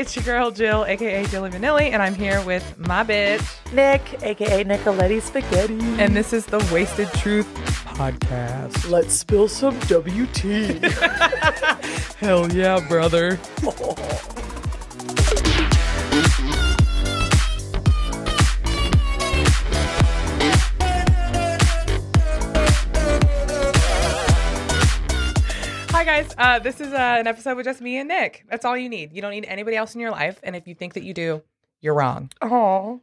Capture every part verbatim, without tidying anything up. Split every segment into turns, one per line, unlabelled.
it's your girl Jill, aka Jilly Vanilli, and I'm here with my bitch
Nick, aka Nicoletti Spaghetti.
And this is the Wasted Truth Podcast.
Let's spill some W T.
Hell yeah, brother.
Oh.
Hi guys, uh, this is uh, an episode with just me and Nick. That's all you need. You don't need anybody else in your life, and if you think that you do, you're wrong.
Oh.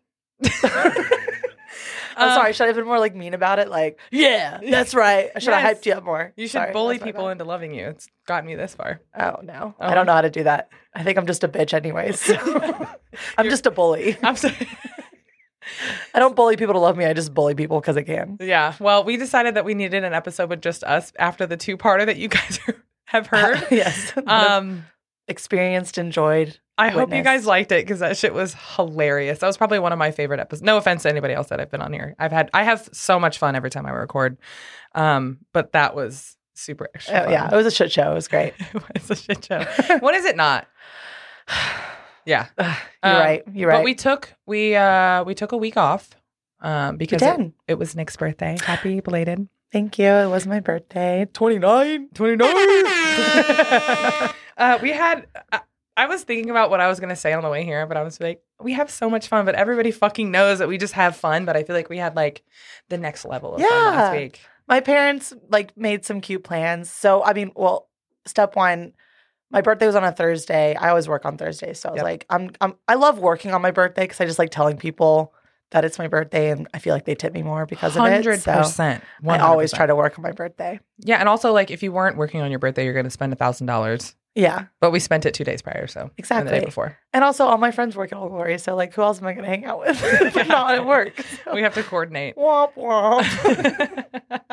I'm
Um,
sorry, should I have been more like mean about it? Like, yeah, that's right. I should have
Yes.
hyped you up more.
You should
Sorry,
bully
that's my
people
bad.
into loving you. It's gotten me this far.
Oh, no.
Oh.
I don't know how to do that. I think I'm just a bitch anyways. I'm just a bully.
I'm sorry.
I don't bully people to love me. I just bully people because I can.
Yeah. Well, we decided that we needed an episode with just us after the two-parter that you guys have heard.
Yes.
Um,
Experienced, enjoyed.
I hope you
witnessed.
guys liked it because that shit was hilarious. That was probably one of my favorite episodes. No offense to anybody else that I've been on here. I've had I have so much fun every time I record. Um, but that was super extra
Oh,
fun.
yeah, it was a shit show. It was great.
It was a shit show. When is it not? Yeah.
You're
Um,
right. You're right.
But we took we uh we took a week off um because it,
did.
it was Nick's birthday. Happy belated.
Thank you. It was my birthday. twenty-nine.
twenty-nine. uh, we had, I, I was thinking about what I was going to say on the way here, but I was like, we have so much fun, but everybody fucking knows that we just have fun. But I feel like we had like the next level of fun last
Yeah.
week.
My parents like made some cute plans. So, I mean, well, step one, my birthday was on a Thursday. I always work on Thursdays. So I was
Yep.
like, I'm, I'm, I love working on my birthday because I just like telling people that it's my birthday and I feel like they tip me more because of it.
one hundred
So
percent.
I always try to work on my birthday.
Yeah. And also, like, if you weren't working on your birthday, you're going to spend a thousand dollars.
Yeah,
But we spent it two days prior. So, and the
exactly.
day before.
And also, all my friends work at Old Glory. So, like, who else am I going to hang out with if I'm not at work? So.
We have to coordinate.
Womp womp.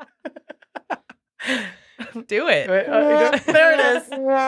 Do it.
There it is.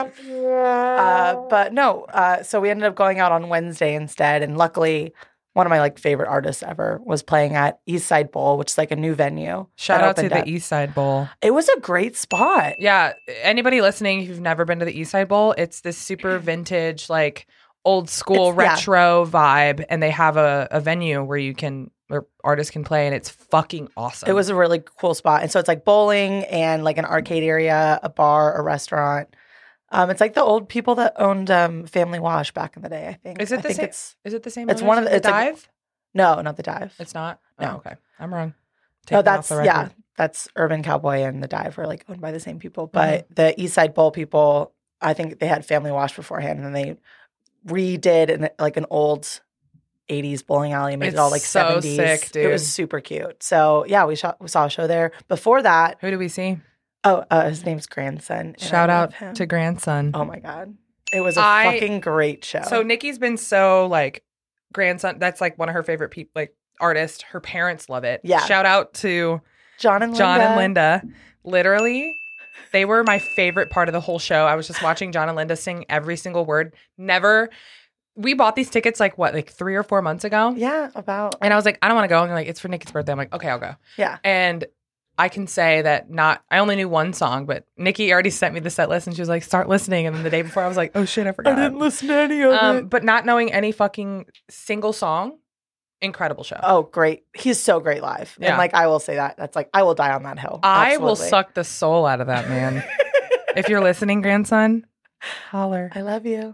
Uh, but no, uh, so we ended up going out on Wednesday instead. And luckily, one of my like favorite artists ever was playing at East Side Bowl, which is like a new venue.
Shout
that
out to
opened
the
up.
East Side Bowl.
It was a great spot.
Yeah. Anybody listening, if you've never been to the East Side Bowl, it's this super vintage, like old school
It's- yeah.
retro vibe. And they have a, a venue where you can, where artists can play, and it's fucking awesome.
It was a really cool spot. And so it's like bowling and like an arcade area, a bar, a restaurant. Um, it's like the old people that owned um, Family Wash back in the day, I think.
Is it
I
the
think
same?
It's,
Is it the same?
it's
owners
one of
as
the- it's like-
Dive.
no, not the Dive.
It's not.
No.
Oh, okay. I'm wrong.
No,
Taking it off
that's
the
yeah,
record.
that's Urban Cowboy and the Dive were like owned by the same people. But the East Side Bowl people, I think they had Family Wash beforehand, and then they redid an, like an old eighties bowling alley and made
It's
it all like
so
seventies.
sick, dude.
It was super cute. So yeah, we shot, we saw a show there. Before that,
Who do we see?
oh, uh, his name's Grandson. and I
Shout
love
out
him.
to Grandson.
Oh my god, it was a
I-
fucking great show.
So Nikki's been so like Grandson. That's like one of her favorite people, like artists. Her parents love it.
Yeah.
Shout out to
John and
John
Linda.
and Linda. Literally, they were my favorite part of the whole show. I was just watching John and Linda sing every single word. Never. We bought these tickets like what, like three or four months ago.
Yeah, about
And I was like, I don't want to go. And they're like, it's for Nikki's birthday. I'm like, okay, I'll go.
yeah.
And I can say that not, I only knew one song, but Nikki already sent me the set list and she was like, start listening. And then the day before I was like, oh shit, I
I
forgot.
didn't listen to any of
Um,
it.
but not knowing any fucking single song, incredible show.
Oh, great. He's so great live.
Yeah.
And like, I will say that. That's like, I will die on that hill.
I will
Absolutely.
suck the soul out of that man. If you're listening, grandson, holler.
I love you.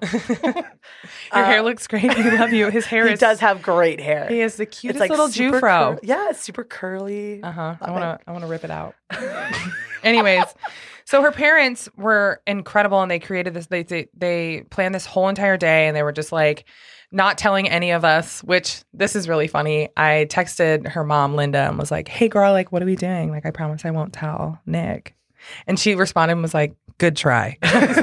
Your
Uh,
hair looks great. We love you. His hair
He
is,
jew have great hair.
he is the cutest
it's like
little
super
Jufro.
cur- yeah, it's super curly.
Uh huh. I
Love
want to. I want to rip it out. Anyways, so her parents were incredible, and they created this. They, they they planned this whole entire day, and they were just like not telling any of us. Which this is really funny. I texted her mom, Linda, and was like, "Hey, girl, like, what are we doing? Like, I promise I won't tell Nick." And she responded and was like, "Good try."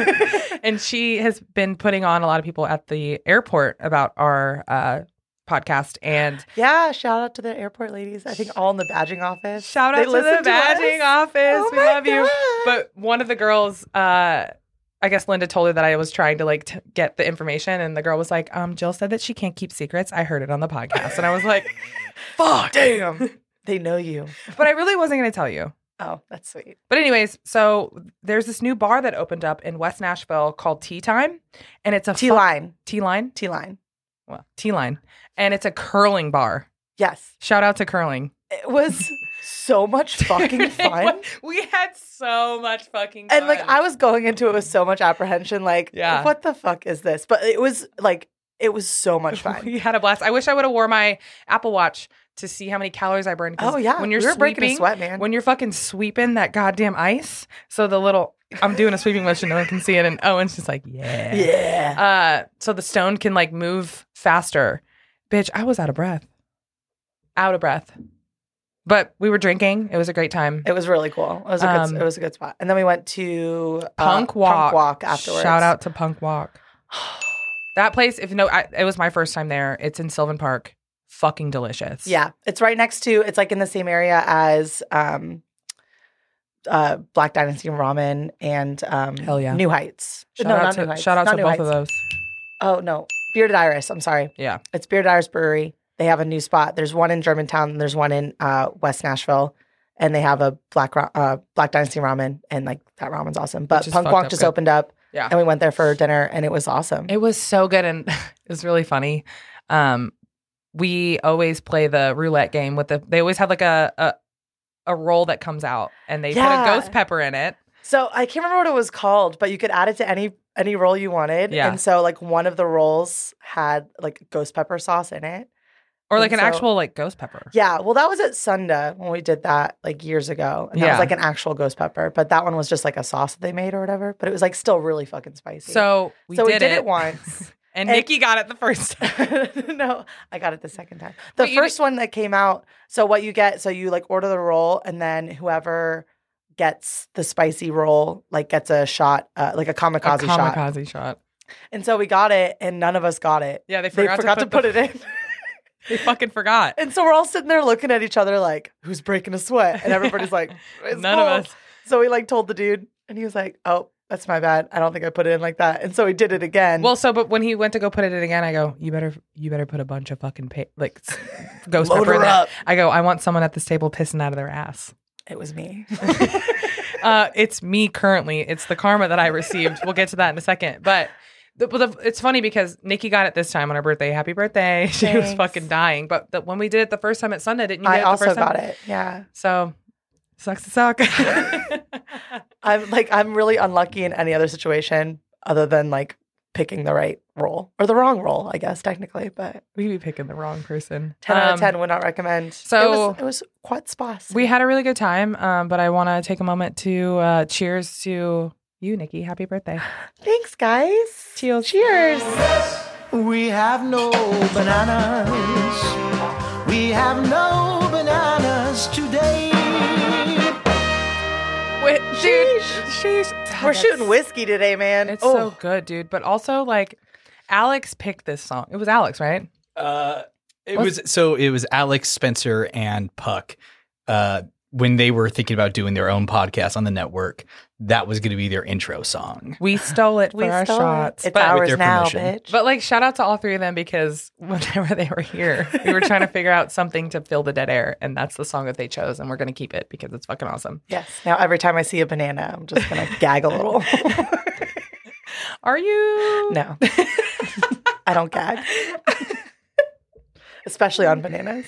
And she has been putting on a lot of people at the airport about our uh, podcast, and
Yeah, shout out to the airport ladies. I think all in the badging office.
shout
They
out to the
listen
badging
us.
office.
Oh
We
my
love you.
God.
But one of the girls, uh, I guess Linda told her that I was trying to like t- get the information, and the girl was like, um, Jill said that she can't keep secrets. I heard it on the podcast. And I was like, fuck.
Damn. They know you.
But I really wasn't going to tell you.
Oh, that's sweet.
But anyways, so there's this new bar that opened up in West Nashville called Tea Time, and it's a
Tea
fu-
line.
Tea Line,
Tea line.
well, Tea Line, and it's a curling bar.
Yes.
Shout out to curling.
It was so much fucking fun.
We had so much fucking fun.
And like I was going into it with so much apprehension, like,
Yeah.
what the fuck is this? But it was like it was so much fun.
We had a blast. I wish I would have wore my Apple Watch to see how many calories I burned. 'cause
Oh yeah,
when you're
we were breaking a
sweeping,
sweat, man.
when you're fucking sweeping that goddamn ice, so the little I'm doing a sweeping motion, no one can see it, and Owen's just like, yeah,
yeah.
Uh, so the stone can like move faster. Bitch, I was out of breath. Out of breath. But we were drinking. It was a great time.
It was really cool. It was a
Um,
good. It was a good spot. And then we went to uh,
Punk Walk.
Punk Walk afterwards.
Shout out to Punk Walk. That place, if no, I, it was my first time there. It's in Sylvan Park. Fucking delicious.
Yeah, it's right next to. It's like in the same area as um, uh, Black Dynasty Ramen and um,
Hell yeah.
New Heights.
Shout
no,
out
not
to
New Heights.
shout out
Not
to
New
both
Heights.
of those.
Oh no, Bearded Iris. I'm sorry.
Yeah.
It's Bearded Iris Brewery. They have a new spot. There's one in Germantown. And there's one in uh, West Nashville, and they have a Black Ra- uh, Black Dynasty Ramen, and like that ramen's awesome. But
Which is
Punk
fucked
Walk
up
just
good.
opened up,
Yeah.
and we went there for dinner, and it was awesome.
It was so good, and it was really funny. Um, we always play the roulette game with the. They always have like a a, a roll that comes out, and they
Yeah.
put a ghost pepper in it.
So I can't remember what it was called, but you could add it to any any roll you wanted.
Yeah.
And so like one of the rolls had like ghost pepper sauce in it.
Or like
And
an
so-
actual like ghost pepper.
Yeah. Well, that was at Sunda when we did that like years ago. And that
Yeah.
was like an actual ghost pepper. But that one was just like a sauce that they made or whatever. But it was like still really fucking spicy.
So we
so
did,
we did
it.
it once.
and
and-
Nikki got it the first time.
No, I got it the second time. The
Wait, you
first one that came out. So what you get, so you like order the roll, and then whoever gets the spicy roll like gets a shot, uh, like a
A
kamikaze, shot.
kamikaze shot.
And so we got it, and none of us got it.
Yeah, they
They
forgot,
forgot, to put,
the-
it in.
They fucking forgot.
And so we're all sitting there looking at each other like, who's breaking a sweat? And everybody's like, it's
None
cool.
of us.
So we like told the dude, and he was like, oh, that's my bad. I don't think I put it in like that. And so he did it again.
Well, so but when he went to go put it in again, I go, you better you better put a bunch of fucking pa- like s- ghost
Load
pepper in
her
there.
up.
I go, I want someone at this table pissing out of their ass.
It was me.
uh, it's me currently. It's the karma that I received. We'll get to that in a second. But the, the, it's funny because Nikki got it this time on her birthday. Happy birthday. She was
Thanks.
fucking dying. But the, when we did it the first time at Sunday, didn't you get
I
it the
also
first time?
got it. Yeah.
So, sucks to suck.
I'm like, I'm really unlucky in any other situation other than like picking the right role or the wrong role, I guess, technically. But
we be picking the wrong person.
ten out of
Um,
ten would not recommend.
so-
it was, it was quite spicy.
We had a really good time, um, but I want to take a moment to uh, cheers to you, Nikki. Happy birthday.
Thanks, guys.
Cheers.
Cheers.
We have no bananas. We have no bananas today.
Wait, dude, sheesh.
We're
That's-
shooting whiskey today, man.
It's
oh,
so good, dude. But also, like, Alex picked this song. It was Alex, right?
Uh, it
What's-
was so it was Alex, Spencer, and Puck. Uh, when they were thinking about doing their own podcast on the network, that was going to be their intro song.
We stole it for
we
our
stole
shots.
it. It's
but,
ours
their
now,
permission.
bitch.
but, like, shout out to all three of them because whenever they were here, we were trying to figure out something to fill the dead air. And that's the song that they chose. And we're going to keep it because it's fucking awesome.
Yes. Now every time I see a banana, I'm just gonna gag a little.
Are you?
No, I don't gag, especially on bananas.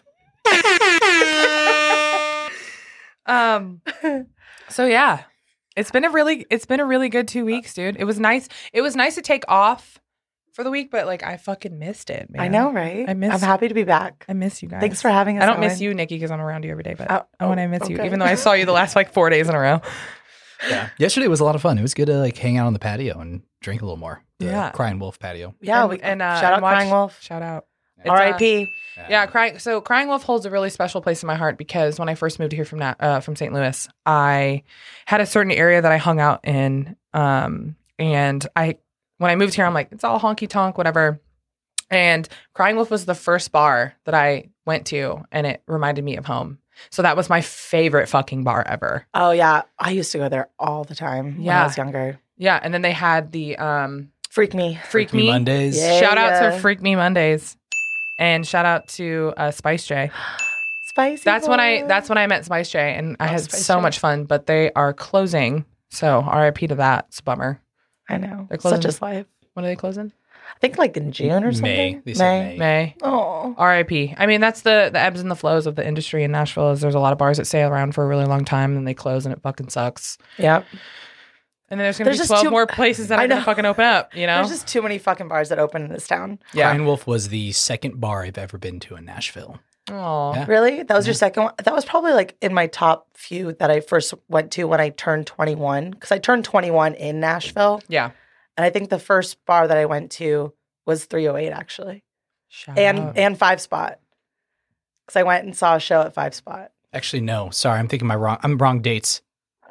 Um. So yeah, it's been a really it's been a really good two weeks, dude. It was nice. It was nice to take off for the week, but like I fucking missed it, man.
I know, right?
I miss-
I'm happy to be back.
I miss you guys.
Thanks for having us.
I don't miss
Owen.
you, Nikki, because I'm around you every day. But
Oh,
oh, when I
oh,
miss you,
okay.
even though I saw you the last like four days in a row.
Yeah, yesterday was a lot of fun. It was good to like hang out on the patio and drink a little more. The
Yeah.
Crying Wolf patio.
Yeah,
and,
we
and uh,
shout out
and watch-
Crying Wolf.
Shout out. It's,
R
uh,
I P
Yeah, crying. So Crying Wolf holds a really special place in my heart because when I first moved here from Na- uh, from Saint Louis, I had a certain area that I hung out in, um, and I when I moved here, I'm like, it's all honky tonk, whatever. And Crying Wolf was the first bar that I went to, and it reminded me of home. So that was my favorite fucking bar ever.
Oh yeah, I used to go there all the time when
Yeah.
I was younger.
Yeah, and then they had the um,
Freak me.
Freak, Me.
Mondays.
Yeah.
Shout out to Freak Me Mondays, and shout out to uh, Spice J.
Spicy.
That's when I
Boy.
that's when I met Spice J, and I
Oh,
had
Spice
so
J.
much fun. But they are closing, so R I P to that. It's a bummer.
I know.
They're closing.
Such is life.
When are they closing?
I think like in June or something.
May. They said May.
May.
Oh.
R I P. I mean, that's the the ebbs and the flows of the industry in Nashville. Is there's a lot of bars that stay around for a really long time, and then they close, and it fucking sucks.
Yep.
And then there's gonna
There's
be
just
twelve
too-
more places that
I
are gonna
know.
fucking open up. You know?
There's just too many fucking bars that open in this town.
Yeah.
Crying Wolf was the second bar I've ever been to in Nashville.
Aw.
Yeah.
Really? That was your second one? That was probably like in my top few that I first went to when I turned twenty-one. Because I turned twenty-one in Nashville.
Yeah.
And I think the first bar that I went to was three oh eight actually.
Shout
And
out.
and Five Spot. Because I went and saw a show at Five Spot.
Actually, no. Sorry, I'm thinking my wrong. I'm wrong dates.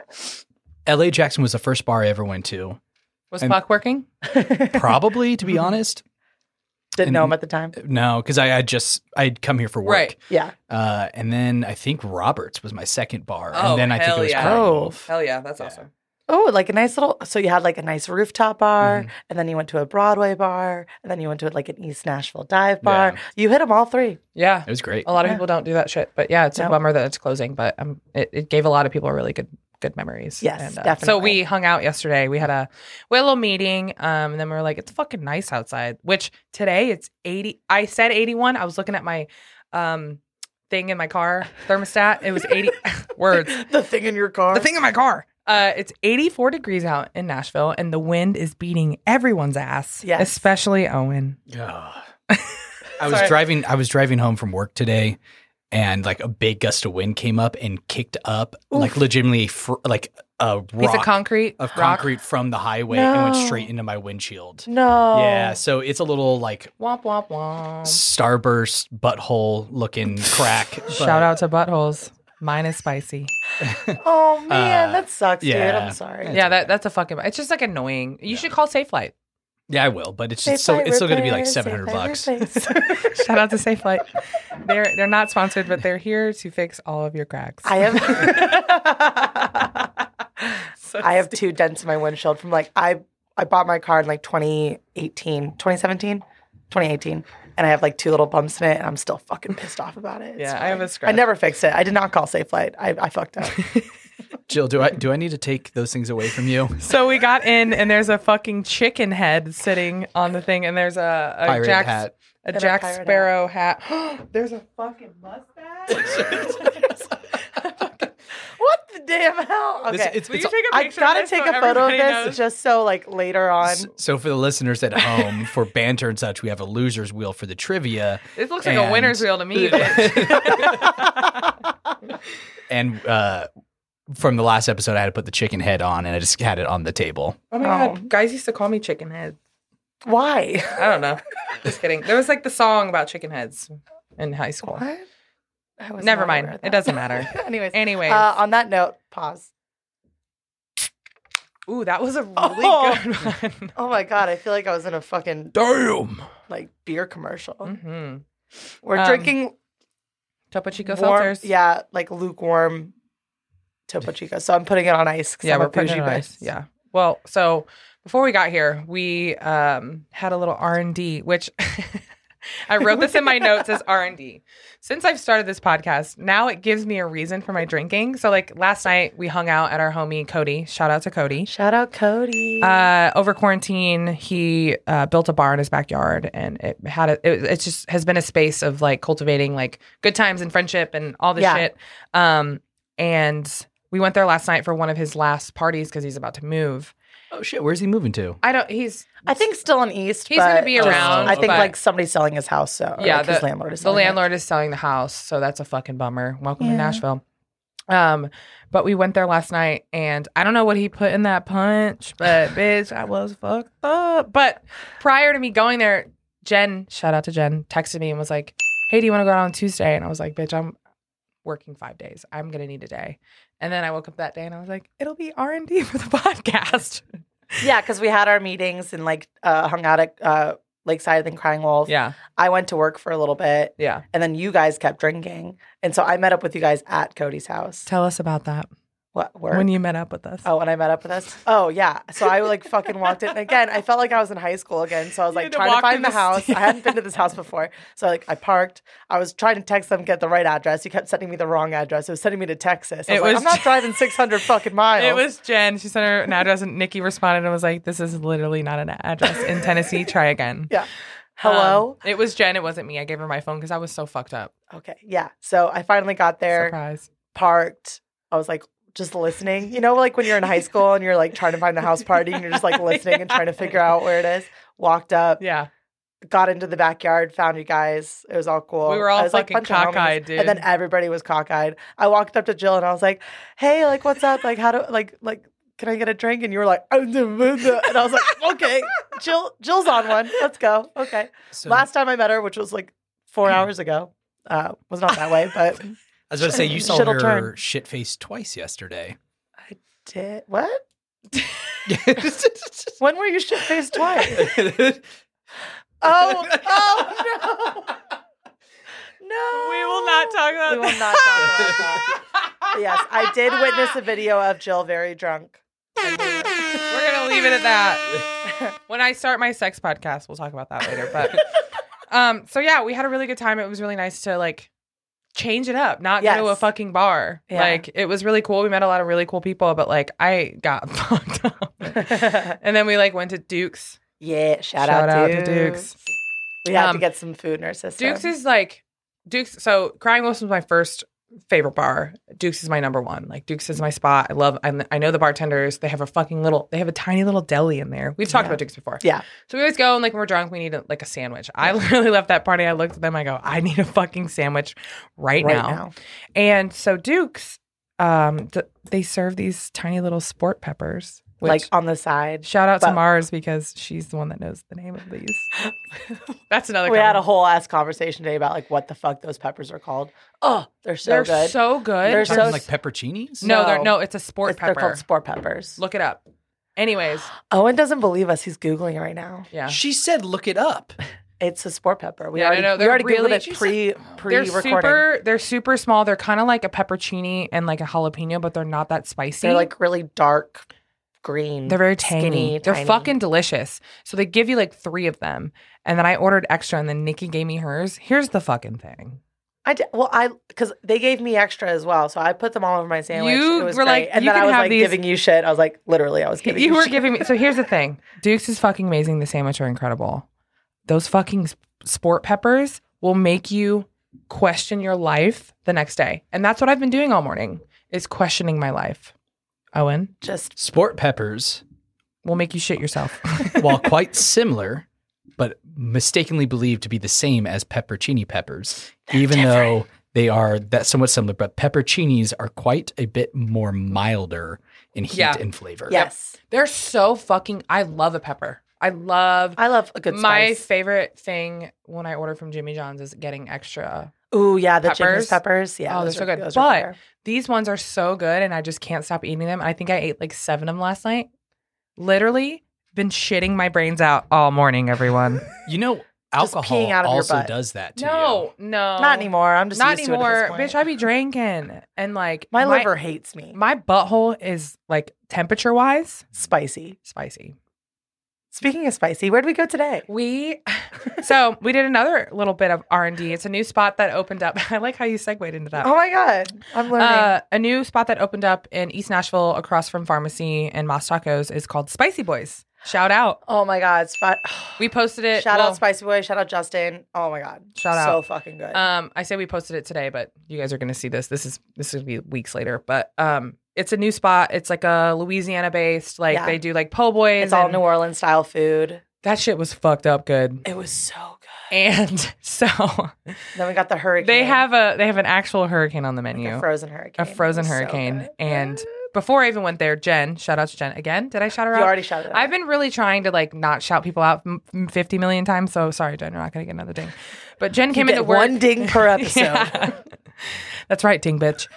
L A Jackson was the first bar I ever went to.
was
and-
Puck working?
Probably, to be honest.
Didn't
And-
know him at the time.
No, because I had just I'd come here for work.
Right.
Yeah.
Uh, and then I think Roberts was my second bar.
Oh,
and then I think
hell
it was
yeah.
Crying
Oh.
Wolf.
Hell yeah, that's
Yeah.
awesome.
Oh, like a nice little. So you had like a nice rooftop bar,
Mhm.
and then you went to a Broadway bar, and then you went to like an East Nashville dive bar.
Yeah.
You hit them all three.
Yeah.
It was great.
A lot of
Yeah.
people don't do that shit, but yeah, it's a
No.
bummer that it's closing. But um, it, it gave a lot of people really good good memories.
Yes,
and, uh, So
definitely.
we hung out yesterday. We had a we had a little meeting, um, and then we were like, it's fucking nice outside. Which today it's eighty. I said eighty-one. I was looking at my um thing in my car thermostat. It was eighty words.
The thing in your car.
The thing in my car. Uh, it's eighty-four degrees out in Nashville, and the wind is beating everyone's ass,
Yes.
especially Owen.
Ugh. I was
Sorry.
driving. I was driving home from work today, and like a big gust of wind came up and kicked up, like legitimately, fr- like a
Piece of
rock
concrete,
of
rock.
concrete from the highway and went
No.
straight into my windshield.
No.
Yeah, so it's a little like
Womp womp womp.
starburst butthole looking crack. but-
Shout out to buttholes. Mine is spicy.
Oh man,
Uh,
that sucks, dude.
yeah.
I'm sorry.
It's
yeah, that
okay.
that's a fucking. It's just like annoying. You
Yeah.
should call Safe Flight.
Yeah, I will, but it's
Safe
just so
Flight
it's still going to be like
repairs,
seven
Safe
hundred
Flight
bucks.
repairs.
Shout out to Safe Flight. They're they're not sponsored, but they're here to fix all of your cracks.
I have I have two dents in my windshield from like I I bought my car in like twenty eighteen, twenty seventeen, twenty eighteen, and I have like two little bumps in it, and I'm still fucking pissed off about it. It's
Yeah, I have
fine.
a scratch.
I never fixed it. I did not call Safe Flight. I, I fucked up.
Jill, do I do I need to take those things away from you?
So we got in, and there's a fucking chicken head sitting on the thing, and there's a, a
Pirate
Jack
hat.
a
And a
Jack
pirate
Sparrow hat. There's a fucking mustache.
What the damn hell? Okay.
This- it's-
Will you
it's-
take a
I
picture? of
gotta
this
take
so
a photo of
everybody
this
knows?
just so like later on.
So for the listeners at home, for banter and such, we have a loser's wheel for the trivia.
This looks like a
and-
winner's wheel to me. bitch.
And uh, from the last episode, I had to put the chicken head on, and I just had it on the table.
Oh my
Oh.
god, guys used to call me chicken head.
Why?
I don't know. Just kidding. There was like the song about chicken heads in high school.
What? I was
Never
not
mind.
aware of
It
that.
doesn't matter.
Anyways.
Anyways.
Uh, on that note, pause.
Ooh, that was a really
Oh.
good one.
Oh my god, I feel like I was in a fucking
Damn.
like beer commercial.
mm-hmm.
We're
Um,
drinking
Topo Chico
warm,
seltzers.
yeah, like lukewarm Topo Chico. So I'm putting it on ice. 'cause
Yeah,
I'm
we're
a
putting it
bougie
on
bitch.
ice. Yeah. Well, so before we got here, we um, had a little R and D, which I wrote this in my notes as R and D. Since I've started this podcast, now it gives me a reason for my drinking. So, like last night, we hung out at our homie Cody. Shout out to Cody.
Shout out Cody.
Uh, over quarantine, he uh, built a bar in his backyard, and it had a. It, it just has been a space of like cultivating like good times and friendship and all this
Yeah.
shit. Um, and we went there last night for one of his last parties because he's about to move.
Oh shit, where's he moving to?
I don't. He's
I think still in East.
He's gonna
but
be
just-
around,
I think
but-
like somebody's selling his house. So or,
Yeah,
like, his
the-
landlord is
the
selling it.
landlord is selling the house, so that's a fucking bummer. Welcome to
Yeah.
Nashville. Um, but we went there last night, and I don't know what he put in that punch, but bitch, I was fucked up. But prior to me going there, Jen, shout out to Jen, texted me and was like, "Hey, do you want to go out on Tuesday?" And I was like, "Bitch, I'm working five days. I'm gonna need a day." And then I woke up that day and I was like, "It'll be R and D for the podcast."
Yeah, because we had our meetings and like uh, hung out at uh, Lakeside and Crying Wolf.
Yeah,
I went to work for a little bit,
yeah.
and then you guys kept drinking, and so I met up with you guys at Cody's house.
Tell us about that.
What work?
When you met up with us.
Oh, when I met up with us? Oh, yeah. So I like fucking walked in. Again, I felt like I was in high school again. So I was
You
like
had to
trying to
walk
find
in
the
the
house.
st-
I hadn't been to this house before. So like I parked. I was trying to text them, get the right address. He kept sending me the wrong address. It was sending me to Texas. I was
It
like,
was-
I'm not driving six hundred fucking miles.
It was Jen. She sent her an address, and Nikki responded and was like, "This is literally not an address in Tennessee. Try again."
Yeah. Hello?
Um, it was Jen. It wasn't me. I gave her my phone because I was so fucked up.
Okay. Yeah. So I finally got there,
Surprise.
parked. I was like, just listening. You know, like when you're in high school and you're like trying to find the house party and you're just like listening and trying to figure out where it is. Walked up,
Yeah.
got into the backyard, found you guys. It was all cool.
We were all
I was, like,
fucking
bunch of homies.
cockeyed, dude.
And then everybody was cockeyed. I walked up to Jill and I was like, "Hey, like, what's up? Like, how do like like can I get a drink?" And you were like, and I was like, "Okay, Jill, Jill's on one. Let's go." Okay.
So,
Last time I met her, which was like four hours ago, uh, was not that way, but
I was going to say, you saw
Shit'll
her
turn.
shit faced twice yesterday.
I did what? When were you shit faced twice? Oh, oh no. No.
We will not talk about
We will not talk about that. Yes, I did witness a video of Jill very drunk.
We're gonna leave it at that. When I start my sex podcast, we'll talk about that later. But um, so yeah, we had a really good time. It was really nice to like change it up, not go to a
Yes.
fucking bar.
Yeah.
Like it was really cool. We met a lot of really cool people, but like I got fucked up. And then we like went to Duke's.
Yeah, shout,
Shout
out,
out
Dukes.
to Duke's.
We had
Um,
to get some food in our system.
Duke's is like Duke's. So Crying Wolf was my first favorite bar. Duke's is my number one. Like Duke's is my spot. I love. I, I know the bartenders. They have a fucking little. They have a tiny little deli in there. We've talked
Yeah.
about Duke's before.
Yeah.
So we always go and like when we're drunk, we need a, like a sandwich. I literally left that party. I looked at them. I go, I need a fucking sandwich right,
right
now.
now.
And so Duke's, um, th- they serve these tiny little sport peppers. Which,
Like on the side.
shout out to
but-
Mars because she's the one that knows the name of these. That's another.
We had a
comment.
whole ass conversation today about like what the fuck those peppers are called. Oh, they're so
They're
good.
so good.
They're
Talking
so-
like pepperoncinis?
no,
No.
they're no. It's a sport
It's-
pepper.
They're called sport peppers.
Look it up. Anyways,
Owen doesn't believe us. He's Googling right now.
yeah.
She said, look it up.
It's a sport pepper. We
Yeah, no,
already,
no,
we
they're
already
really-
Googled it pre pre
They're
recording.
super. They're super small. They're kind of like a peppercini and like a jalapeno, but they're not that spicy.
They're like really dark green.
They're very tangy.
skinny,
They're
tiny.
fucking delicious. So they give you like three of them, and then I ordered extra, and then Nikki gave me hers. Here's the fucking thing.
I did, well, I because they gave me extra as well, so I put them all over my sandwich.
You
it was
were
great.
like,
and
you
then I
can
was
have
like
these-
giving you shit. I was like, literally, I was giving you.
You were
shit.
giving me. So here's the thing. Duke's is fucking amazing. The sandwich are incredible. Those fucking s- sport peppers will make you question your life the next day, and that's what I've been doing all morning. Is questioning my life. Owen
just
Sport peppers,
will make you shit yourself.
while quite similar, but mistakenly believed to be the same as peppercini peppers, even though they are that somewhat similar. But pepperoncinis are quite a bit more milder in heat
Yeah.
and flavor.
yes,
They're so fucking. I love a pepper. I love.
I love a good
My
spice.
favorite thing when I order from Jimmy John's is getting extra.
Ooh, yeah, the
peppers.
Jimmy's peppers. Yeah,
Oh, they're
those
so
are-
good.
those are
But
fire.
these ones are so good, and I just can't stop eating them. I think I ate like seven of them last night. Literally been shitting my brains out all morning, everyone.
You know,
Just
alcohol
peeing out of your
also
butt.
does that to
no, no.
not anymore. I'm just
Not
used to it at
anymore.
this
Bitch,
point.
I be drinking. And like
my, liver hates me.
my butthole is like temperature wise
Spicy.
spicy.
Speaking of spicy, where'd we go today?
We so we did another little bit of R and D. It's a new spot that opened up. I like how you segued into that.
Oh my god, I'm learning.
Uh, a new spot that opened up in East Nashville across from Pharmacy and Moss Tacos is called Spicy Boys. Shout out.
oh my god, spot.
We posted it.
Shout
well,
out Spicy Boy. Shout out Justin. Oh my god,
Shout
so
out.
fucking good.
Um, I say we posted it today, but you guys are going to see this. This is this is going to be weeks later. But um, it's a new spot. It's like a Louisiana based. Like
Yeah.
they do like po' boys.
it's all
and
New Orleans style food.
That shit was fucked up good.
It was so good.
And so
Then we got the hurricane.
they have a they have an actual hurricane on the
like
menu.
a frozen hurricane.
A frozen
It was so
hurricane.
good.
And before I even went there, Jen, shout out to Jen again. Did I shout her
you
out?
already shouted out.
I've been really trying to like not shout people out m- fifty million times. So sorry, Jen, you're not going to get another ding. But Jen
You
came
get
into work.
one ding per episode.
Yeah. That's right, ding bitch.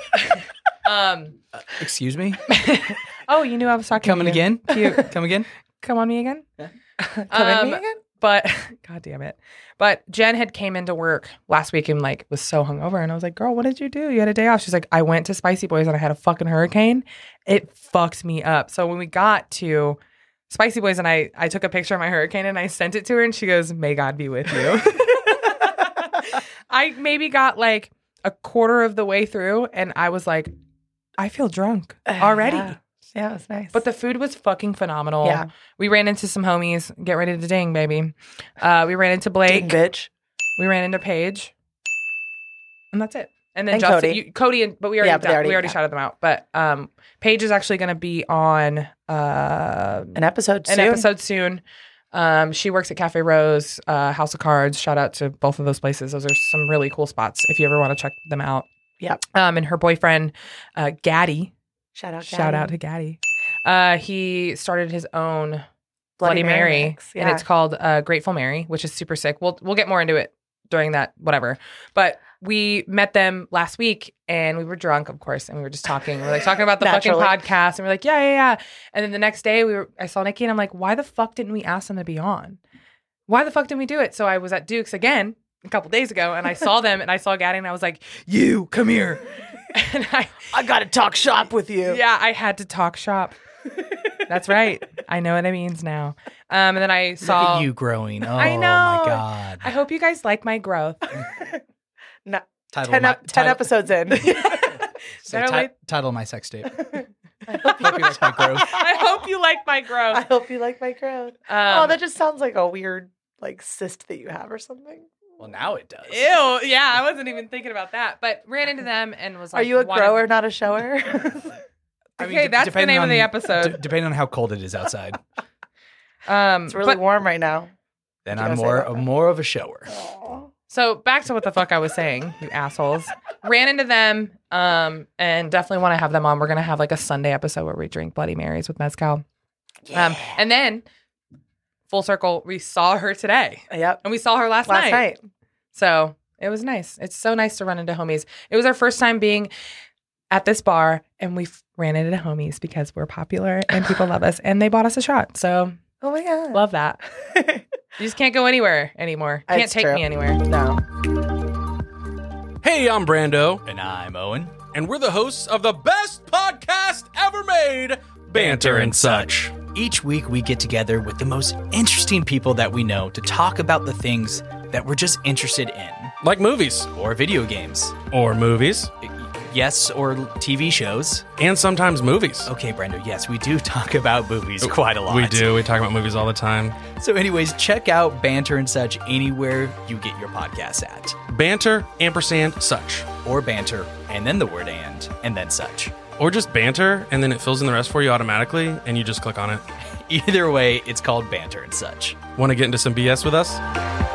um.
Excuse me?
Oh, you knew I was talking.
Coming
to you.
again?
Cute.
Come again?
Come on me again.
Come
Um,
in me again?
But God damn it. But Jen had came into work last week and like was so hungover. And I was like, girl, what did you do? You had a day off. She's like, I went to Spicy Boys and I had a fucking hurricane. It fucked me up. So when we got to Spicy Boys and I, I took a picture of my hurricane and I sent it to her and she goes, may God be with you. I maybe got like a quarter of the way through and I was like, I feel drunk already.
Yeah. Yeah, it was nice.
But the food was fucking phenomenal.
Yeah.
We ran into some homies. Get ready to ding, baby. Uh, we ran into Blake.
Ding, bitch.
We ran into Paige. And that's it. And then
And
Justin,
Cody.
You, Cody and but we already
Yeah, but they
done-
already-
we already
yeah.
shouted them out. But um, Paige is actually going to be on uh,
An episode
an
soon.
episode soon. Um, she works at Cafe Rose, uh, House of Cards. Shout out to both of those places. Those are some really cool spots if you ever want to check them out.
Yep.
Um, and her boyfriend, uh, Gaddy.
Shout out.
Shout out to Gaddy. Uh, he started his own Bloody,
Bloody Mary
Mary,
mix,
and
yeah.
it's called uh, Grateful Mary, which is super sick. We'll we'll get more into it during that whatever. But we met them last week, and we were drunk, of course, and we were just talking. We were like talking about the fucking
Naturally.
podcast, and we're like, yeah, yeah, yeah. And then the next day, we were I saw Nikki, and I'm like, why the fuck didn't we ask them to be on? Why the fuck didn't we do it? So I was at Duke's again a couple days ago, and I saw them, and I saw Gaddy, and I was like, you come here, and I
I got to talk shop with you.
yeah, I had to talk shop. That's right. I know what it means now. Um, and then I
Look
saw
at you growing. Oh
I know.
my God.
I hope you guys like my growth.
No,
Title
ten,
of my,
ep- ten
title-
episodes in.
say
Better
ti-
late-
title of my sex tape.
I hope
Hope you like my growth.
I hope you like my
I
growth.
hope you like my growth.
Um,
oh, that just sounds like a weird like cyst that you have or something.
Well, now it does.
Ew. Yeah, I wasn't even thinking about that. But ran into them and was like,
Are you a
wanted-
grower, not a shower?
I mean,
Okay,
de-
that's the
depending
name of the
on-
episode.
d- depending on how cold it is outside,
Um,
It's really
but-
warm right now.
then
You
I'm
gotta say
more
that.
more of a shower.
Aw.
So back to what the fuck I was saying, you assholes. Ran into them, um, and definitely want to have them on. We're gonna have like a Sunday episode where we drink Bloody Marys with mezcal. Um, and then full circle, we saw her today,
Yep.
and we saw her last,
Last
night.
night.
So it was nice. It's so nice to run into homies. It was our first time being at this bar, and we f- ran into homies because we're popular and people love us, and they bought us a shot. So
Oh my god.
love that. You just can't go anywhere anymore. Can't
It's
take
true.
me anywhere.
No.
Hey, I'm Brando,
And I'm Owen.
and we're the hosts of the best podcast ever made, Banter and Such.
Each week we get together with the most interesting people that we know to talk about the things that we're just interested in,
Like movies,
or video games,
or movies,
yes, or T V shows.
and sometimes movies.
Okay, Brendo, yes, we do talk about movies quite a lot.
We do. We talk about movies all the time.
So anyways, check out Banter and Such anywhere you get your podcasts at.
Banter, ampersand, such.
Or banter, and then the word and, and then such.
Or just banter, and then it fills in the rest for you automatically, and you just click on it.
Either way, it's called Banter and Such.
Want to get into some B S with us?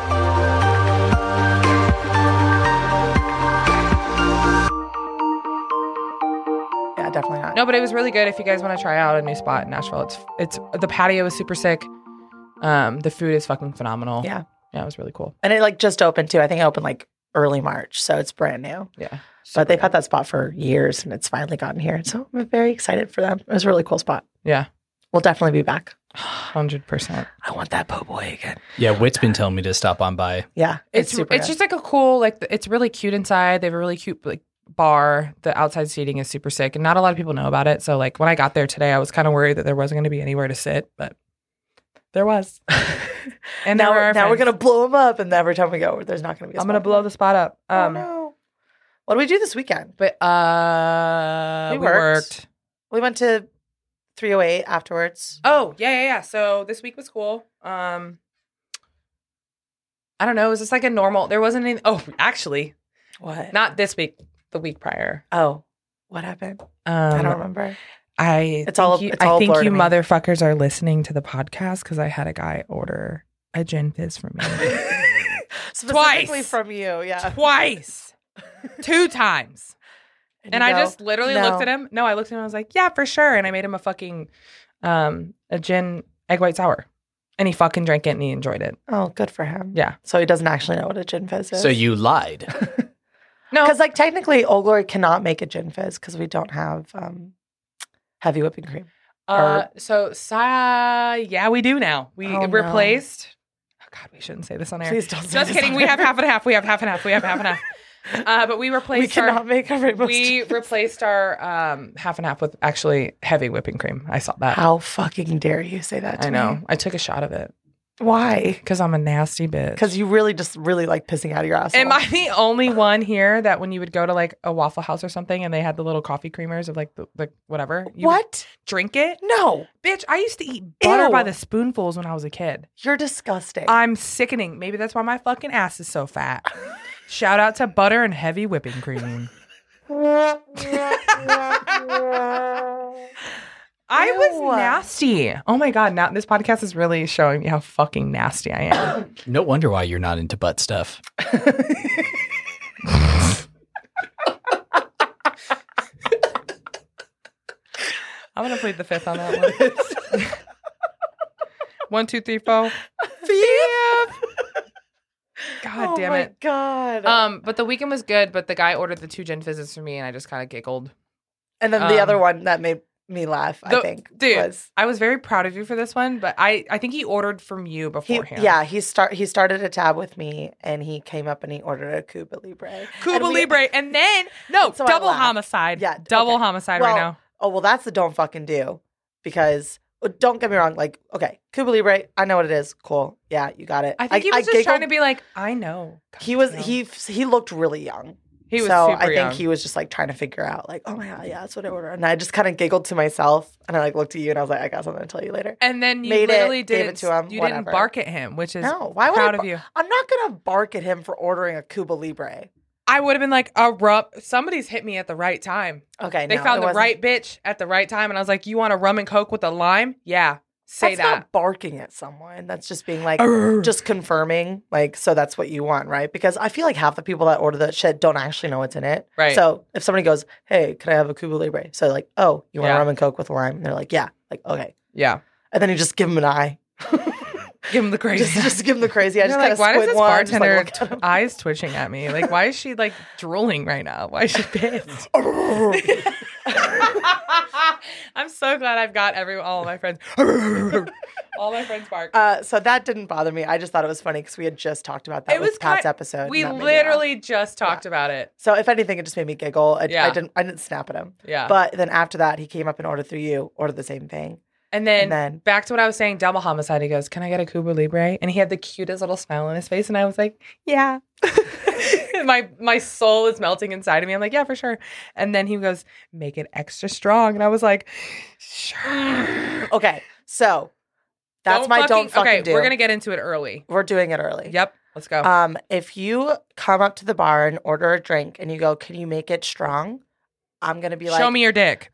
Yeah, definitely not.
No, but it was really good. If you guys want to try out a new spot in Nashville, it's it's the patio is super sick. Um, the food is fucking phenomenal.
Yeah.
yeah, it was really cool.
And it like just opened too. I think it opened like early March, so it's brand new.
Yeah,
But they've had that spot for years, and it's finally gotten here. So I'm very excited for them. It was a really cool spot.
yeah,
We'll definitely be back.
hundred percent.
I want that po' boy again.
Yeah, Whit's been telling me to stop on by.
Yeah,
It's
it's super.
it's
good.
just like a cool like it's really cute inside. They have a really cute like bar. The outside seating is super sick, and not a lot of people know about it. So like when I got there today, I was kind of worried that there wasn't going to be anywhere to sit, but there was. And
now,
there were
we're,
our
now we're
friends.
gonna blow them up, and every time we go, there's not gonna be. A
I'm gonna
spot.
blow the spot up.
Oh,
Um,
no. What do we do this weekend?
but uh,
We
we,
worked.
worked.
We went to three oh eight afterwards.
Oh, yeah, yeah, yeah. So this week was cool. Um I don't know, it was just like a normal there wasn't any oh, actually,
What?
not this week, the week prior.
Oh, what happened?
Um
I don't remember.
I
It's
think
all-
you,
it's all
I think
blur
you
to me.
motherfuckers are listening to the podcast because I had a guy order a gin fizz for me.
Specifically
Twice.
from you, yeah.
Twice. Two times. And
you
I
go,
just literally
"No."
looked at him. No, I looked at him and I was like, yeah, for sure. And I made him a fucking um a gin egg white sour. And he fucking drank it and he enjoyed it.
Oh, good for him.
Yeah.
So he doesn't actually know what a gin fizz is.
So you lied.
No.
Because like technically, Old Glory cannot make a gin fizz because we don't have um, heavy whipping cream.
Uh, so, sa- yeah, we do now. We
Oh, no.
replaced God, we shouldn't say this on air.
Please don't say
Just
this
kidding.
on
We
air.
have half and half. We have half and half. We have half and half. Uh, but we replaced
We cannot
our,
make a rainbow
we
sticker.
replaced our um, half and half with actually heavy whipping cream. I saw that.
How fucking dare you say that to
I know.
me?
I took a shot of it
Why?
because I'm a nasty bitch.
Because you really just really like pissing out of your asshole.
Am I the only one here that when you would go to like a Waffle House or something and they had the little coffee creamers of like the, the whatever, you would
What?
drink it?
No.
Bitch, I used to eat butter
Ew.
by the spoonfuls when I was a kid.
You're disgusting.
I'm sickening. Maybe that's why my fucking ass is so fat. Shout out to butter and heavy whipping cream. I was
Ew.
nasty. Oh my God. Now this podcast is really showing me how fucking nasty I am.
No wonder why you're not into butt stuff.
I'm going to plead the fifth on that one. One, two, three, four. God
oh
damn
my
it.
God.
Um, but the weekend was good, but the guy ordered the two gin fizzes for me and I just kind of giggled.
and then the
um,
other one that made me laugh, I
The-
think,
dude,
was
I was very proud of you for this one, but I, I think he ordered from you
he.
beforehand.
Yeah, he start he started a tab with me, and he came up and he ordered a Cuba Libre.
Cuba
And we-
Libre. And then, no,
So I
double
laughed.
homicide.
Yeah,
Double
okay.
homicide
Well,
right now.
Oh well, that's the don't fucking do, because uh, don't get me wrong. Like, okay, Cuba Libre, I know what it is. Cool, yeah, you got it.
I think he was just
giggled.
trying to be like, I know. God,
He was
no.
he he looked really young.
He was
so
super
I think
young.
he was just like trying to figure out, like, oh my God, yeah, that's what I ordered. And I just kind of giggled to myself, and I like looked at you, and I was like, I got something to tell you later.
And then you
made it,
literally
gave it
didn't.
to him,
you
whatever.
didn't bark at him, which is
No, why would
proud
I?
of
bar-
you.
I'm not gonna bark at him for ordering a Cuba Libre.
I would have been like, a rum. Somebody's hit me at the right time.
Okay,
They
no,
found
it
the
wasn't-
right bitch at the right time, and I was like, "You want a rum and coke with a lime? Yeah, say
That's
that."
not barking at someone. That's just being like,
Arr.
just confirming, like, so that's what you want, right? Because I feel like half the people that order that shit don't actually know what's in it.
Right.
So if somebody goes, hey, can I have a Cuba Libre? So like, oh, you want
Yeah.
a rum and coke with lime? And they're like, yeah. Like, okay.
Yeah,
And then you just give them an eye.
give him the crazy.
just, just give them the crazy eye.
You're
Just
like,
kind of
why does
squint
this
one. just, like,
bartender
look at 'em.
t- eyes twitching at me? Like, why is she like drooling right now? Why is she pissed? I'm so glad I've got every all of my friends. All my friends bark.
Uh, so that didn't bother me. I just thought it was funny because we had just talked about that
It
with
was
Pat's
kind-
episode.
we
and that made me laugh.
literally just talked about it.
So if anything, it just made me giggle. I,
Yeah.
I didn't. I didn't snap at him.
Yeah.
But then after that, he came up and ordered through you. Ordered the same thing.
And then,
And then-
back to what I was saying, double homicide. He goes, "Can I get a Cuba Libre?" And he had the cutest little smile on his face, and I was like, "Yeah." my my soul is melting inside of me. I'm like, "Yeah, for sure." And then he goes, "Make it extra strong," and I was like, "Sure."
Okay, so that's my don't fucking
okay,
do.
we're gonna get into it early.
We're doing it early.
Yep, let's go.
Um, if you come up to the bar and order a drink and you go, "Can you make it strong?" I'm gonna be like,
Show me your dick.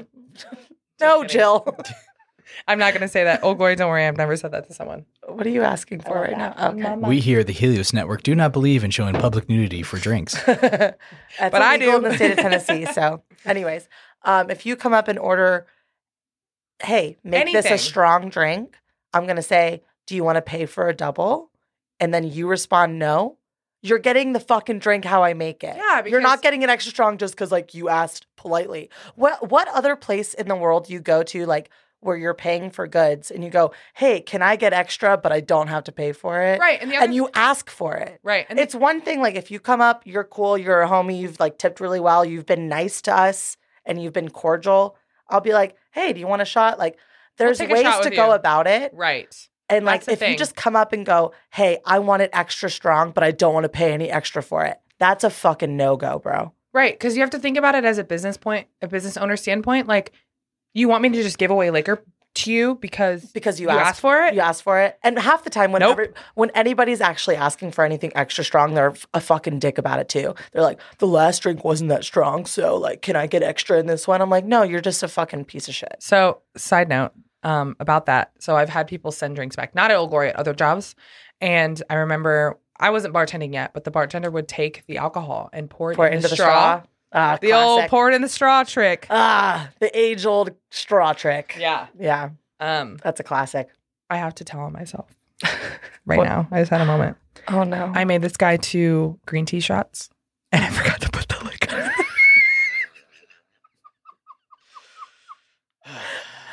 No,
kidding.
Jill.
I'm not gonna say that. Oh, Glory, don't worry. I've never said that to someone.
What are you asking for right now? Okay.
We here at the Helios Network do not believe in showing public nudity for drinks.
That's
But I
illegal
do.
in the state of Tennessee. So, anyways, um, if you come up and order, hey, make this
Anything.
a strong drink, I'm gonna say, do you want to pay for a double? And then you respond, no. You're getting the fucking drink how I make it.
Yeah,
you're
because-
not getting it extra strong just because like you asked politely. What what other place in the world you go to like where you're paying for goods and you go, hey, can I get extra, but I don't have to pay for it?
Right, and the other
and you ask for it.
right, and
It's one thing, like, if you come up, you're cool, you're a homie, you've, like, tipped really well, you've been nice to us, and you've been cordial. I'll be like, hey, do you want a shot? Like, there's
take a
ways
shot
to
with
go
you.
about it.
right.
And, like,
That's the
if you
thing.
just come up and go, hey, I want it extra strong, but I don't want to pay any extra for it. That's a fucking no-go, bro.
Right, because you have to think about it as a business point, a business owner standpoint. Like, you want me to just give away liquor to you because
Because you,
you
asked,
asked for it?
You asked for it. And half the time, when,
Nope.
every, when anybody's actually asking for anything extra strong, they're a fucking dick about it, too. They're like, the last drink wasn't that strong, so, like, can I get extra in this one? I'm like, no, you're just a fucking piece of shit.
So, side note um, about that. So, I've had people send drinks back, not at Old Glory, at other jobs. And I remember I wasn't bartending yet, but the bartender would take the alcohol and pour it,
Pour
in
it into
the
the
straw.
straw. Ah,
The old
classic.
pour it in the straw trick.
Ah, the age-old straw trick.
Yeah.
Yeah,
Um,
that's a classic.
I have to tell on myself right
What?
now. I just had a moment.
Oh, no.
I made this guy two green tea shots, and I forgot to put the liquor.
There,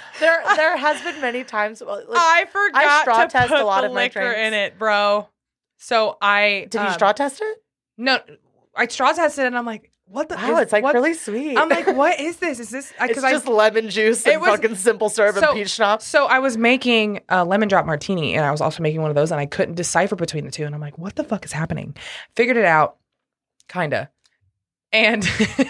there has been many times. Like,
I forgot
straw
to
test
put
a lot
the
of my
liquor
drinks.
in it, bro. So I
did you
um,
straw test it?
No, I straw tested, and I'm like, what the?
Wow,
is,
it's like
what?
really sweet.
I'm like, what is this? Is this?
it's
Because I
just lemon juice and
It was-
fucking simple syrup
so-
and peach schnapps.
So I was making a lemon drop martini, and I was also making one of those, and I couldn't decipher between the two. And I'm like, what the fuck is happening? Figured it out, kinda. And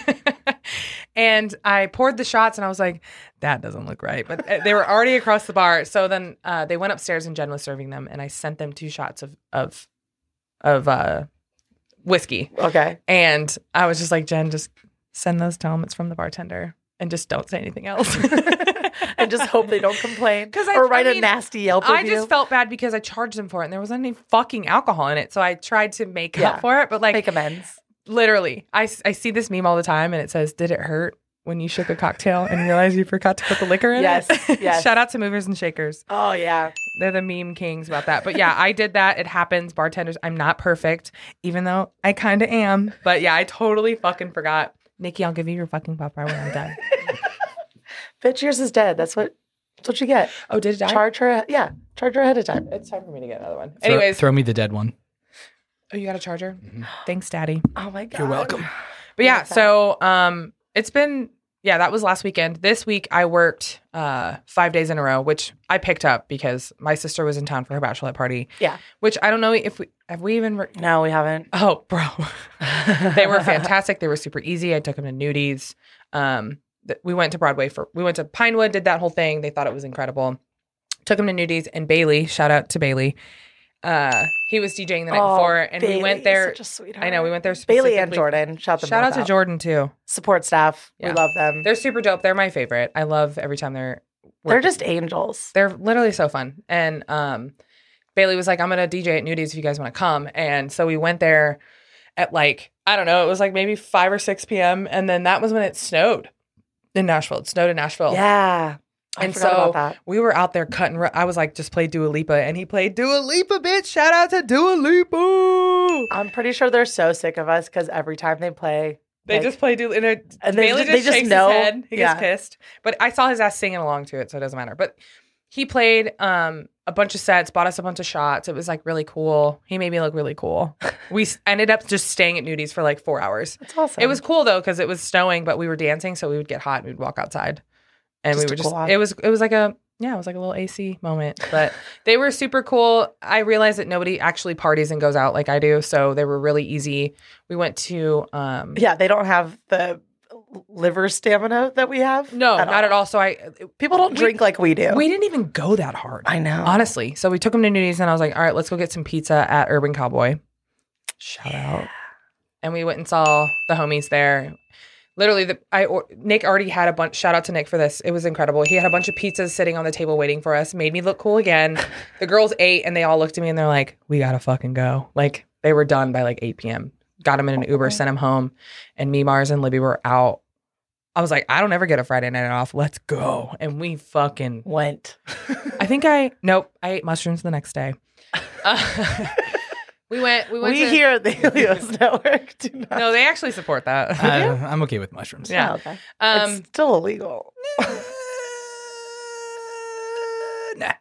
and I poured the shots, and I was like, that doesn't look right. But they were already across the bar. So then uh, they went upstairs, and Jen was serving them, and I sent them two shots of of of uh, whiskey.
Okay.
And I was just like, Jen, just send those to them. It's from the bartender. And just don't say anything else.
And just hope they don't complain.
'Cause I-
or write
I
a
mean,
nasty Yelp
I
review.
just felt bad because I charged them for it and there wasn't any fucking alcohol in it. So I tried to make
Yeah.
up for it. But like,
Make amends.
literally, I, s- I see this meme all the time and it says, did it hurt when you shook a cocktail and realized you forgot to put the liquor in
Yes,
it?
yes.
Shout out to Movers and Shakers.
Oh, yeah.
They're the meme kings about that. But yeah, I did that. It happens. Bartenders, I'm not perfect, even though I kind of am. But yeah, I totally fucking forgot. Nikki, I'll give you your fucking Popeye when I'm done.
Bitch, yours is dead. That's what that's what you get.
Oh, did it die?
Charge her. Yeah. Charge her ahead of time.
It's time for me to get another one.
Throw-
Anyways.
throw me the dead one.
Oh, you got a charger? Thanks, Daddy.
Oh, my God.
You're welcome.
But yeah,
Love that.
so um, it's been yeah, that was last weekend. This week I worked uh five days in a row, which I picked up because my sister was in town for her bachelorette party.
Yeah.
Which I don't know if we have we even. Re-
No, we haven't.
oh, bro, they were fantastic. They were super easy. I took them to Nudies. Um, th- we went to Broadway for we went to Pinewood, did that whole thing. They thought it was incredible. Took them to Nudies and Bailey. Shout out to Bailey. Uh, he was DJing the night
Oh,
before, and
Bailey,
we went there.
Such a sweetheart.
I know we went there.
Bailey and
specifically-
Jordan. Shout them
Shout out
both
to Jordan too.
Support staff.
Yeah.
We love them.
They're super dope. They're my favorite. I love every time they're.
They're
working.
just angels.
They're literally so fun. And um, Bailey was like, "I'm gonna D J at Nudies if you guys want to come." And so we went there at like I don't know. It was like maybe five or six p.m. And then that was when it snowed in Nashville. It snowed in Nashville.
Yeah. I
And
forgot
so
about that.
we were out there cutting. ru- I was like, just play Dua Lipa, and he played Dua Lipa, bitch. Shout out to Dua Lipa.
I'm pretty sure they're so sick of us because every time they play,
They
like,
just play Dua and, it-
And they
Bailey
ju-
just,
they just
shakes
know.
his head. He
Yeah.
gets pissed. But I saw his ass singing along to it, so it doesn't matter. But he played um, a bunch of sets, bought us a bunch of shots. It was like really cool. He made me look really cool. We s- ended up just staying at Nudies for like four hours.
That's awesome.
It was cool though because it was snowing, but we were dancing, so we would get hot and we'd walk outside, and
Just
we
to
were just.
cool off.
It was it was like a yeah, it was like a little A C moment. But they were super cool. I realized that nobody actually parties and goes out like I do, so they were really easy. We went to um,
Yeah, they don't have the liver stamina that we have.
no, not at all. So I
People don't
we-
drink like we do.
we didn't even go that hard.
I know.
Honestly. So we took them to Nudies and I was like, all right, let's go get some pizza at Urban Cowboy. Shout out. And we went and saw the homies there. Literally, the I or, Nick already had a bunch. Shout out to Nick for this. It was incredible. He had a bunch of pizzas sitting on the table waiting for us. Made me look cool again. The girls ate and they all looked at me and they're like, we gotta fucking go. Like they were done by like eight p.m. Got them in an Uber, sent them home. And me, Mars, and Libby were out. I was like, I don't ever get a Friday night off. Let's go. And we fucking
Went.
I think I nope. I ate mushrooms the next day. Uh, we went. We
We,
went. to,
here at the Helios Network do not.
No, they actually support that.
I, I'm okay with mushrooms.
Yeah.
Oh, okay.
Um,
it's still illegal.
nah.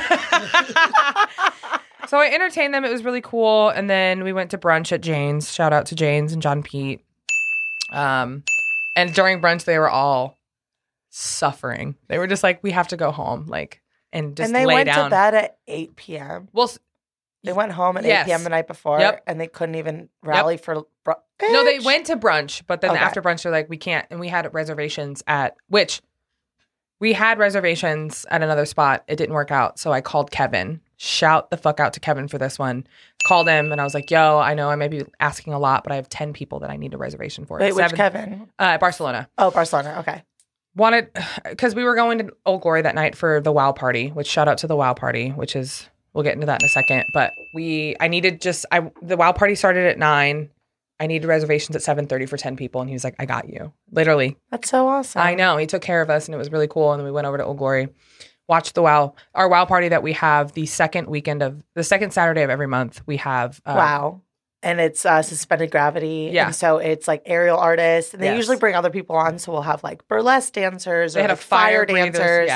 So I entertained them. It was really cool. And then we went to brunch at Jane's. Shout out to Jane's and John Pete. Um, and during brunch, they were all suffering. They were just like, we have to go home, like, and just
and they
lay
went
down.
to bed at eight p.m.
Well, s-
They went home at
Yes.
eight p.m. the night before,
Yep.
and they couldn't even rally for. Br-
no, they
Bitch.
went to brunch, but then
Okay.
after brunch, they're like, we can't. And we had reservations at which we had reservations at another spot. It didn't work out. So I called Kevin. Shout the fuck out to Kevin for this one. Called him and I was like, yo, I know I may be asking a lot, but I have ten people that I need a reservation for.
Wait, which
Seven-
Kevin?
Uh, Barcelona.
Oh, Barcelona. Okay.
Wanted, because we were going to Old Glory that night for the WOW party, which shout out to the WOW party, which is, we'll get into that in a second. But we, I needed just, I the WOW party started at nine. I needed reservations at seven thirty for ten people. And he was like, I got you. Literally.
That's so awesome.
I know. He took care of us and it was really cool. And then we went over to Old Glory, watched the WOW, our WOW party that we have the second weekend of, the second Saturday of every month. We have. Uh,
Wow. And it's uh, suspended gravity.
Yeah.
And so it's like aerial artists. And they
Yes.
usually bring other people on. So we'll have like burlesque dancers
They
or
had a
like fire
fire breathers,
dancers,
yeah.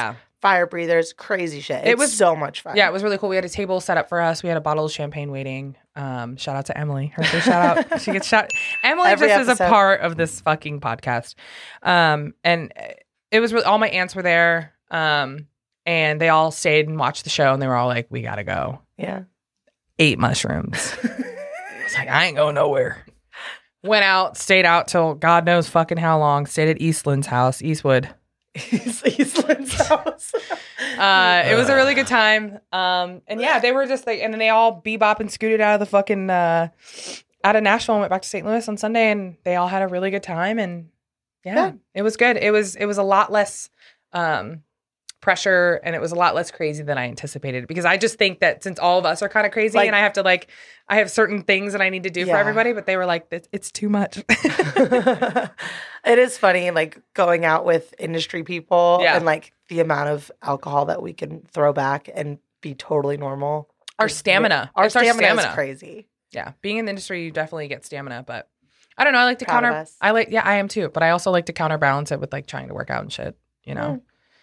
fire breathers, crazy shit. It's
It was-
so much fun.
Yeah, it was really cool. We had a table set up for us. We had a bottle of champagne waiting. Um, shout out to Emily. Her first shout out. She gets shout. Emily
Every
just is a
episode.
part of this fucking podcast. Um, and it was really, all my aunts were there. Um, and they all stayed and watched the show, and they were all like, "We gotta go."
Yeah.
Ate mushrooms. I was like, I ain't going nowhere. Went out, stayed out till God knows fucking how long. Stayed at Eastland's house, Eastwood.
Eastland's house.
Uh, it was a really good time. Um, and yeah, they were just like, and then they all bebop and scooted out of the fucking, uh, out of Nashville and went back to Saint Louis on Sunday, and they all had a really good time. And yeah,
Yeah.
it was good. It was, it was a lot less, um, pressure, and it was a lot less crazy than I anticipated, because I just think that since all of us are kind of crazy,
Like-
and I have to like, I have certain things that I need to do for
Yeah.
everybody, but they were like, "It's- it's too much."
It is funny, like going out with industry people
Yeah.
and like the amount of alcohol that we can throw back and be totally normal.
Our
is-
stamina.
Our
It's our
stamina,
stamina.
is crazy.
Yeah, being in the industry, you definitely get stamina, but I don't know. I like to
Proud of
counter.
us.
I like, yeah, I am too. But I also like to counterbalance it with like trying to work out and shit. You know,
Mm.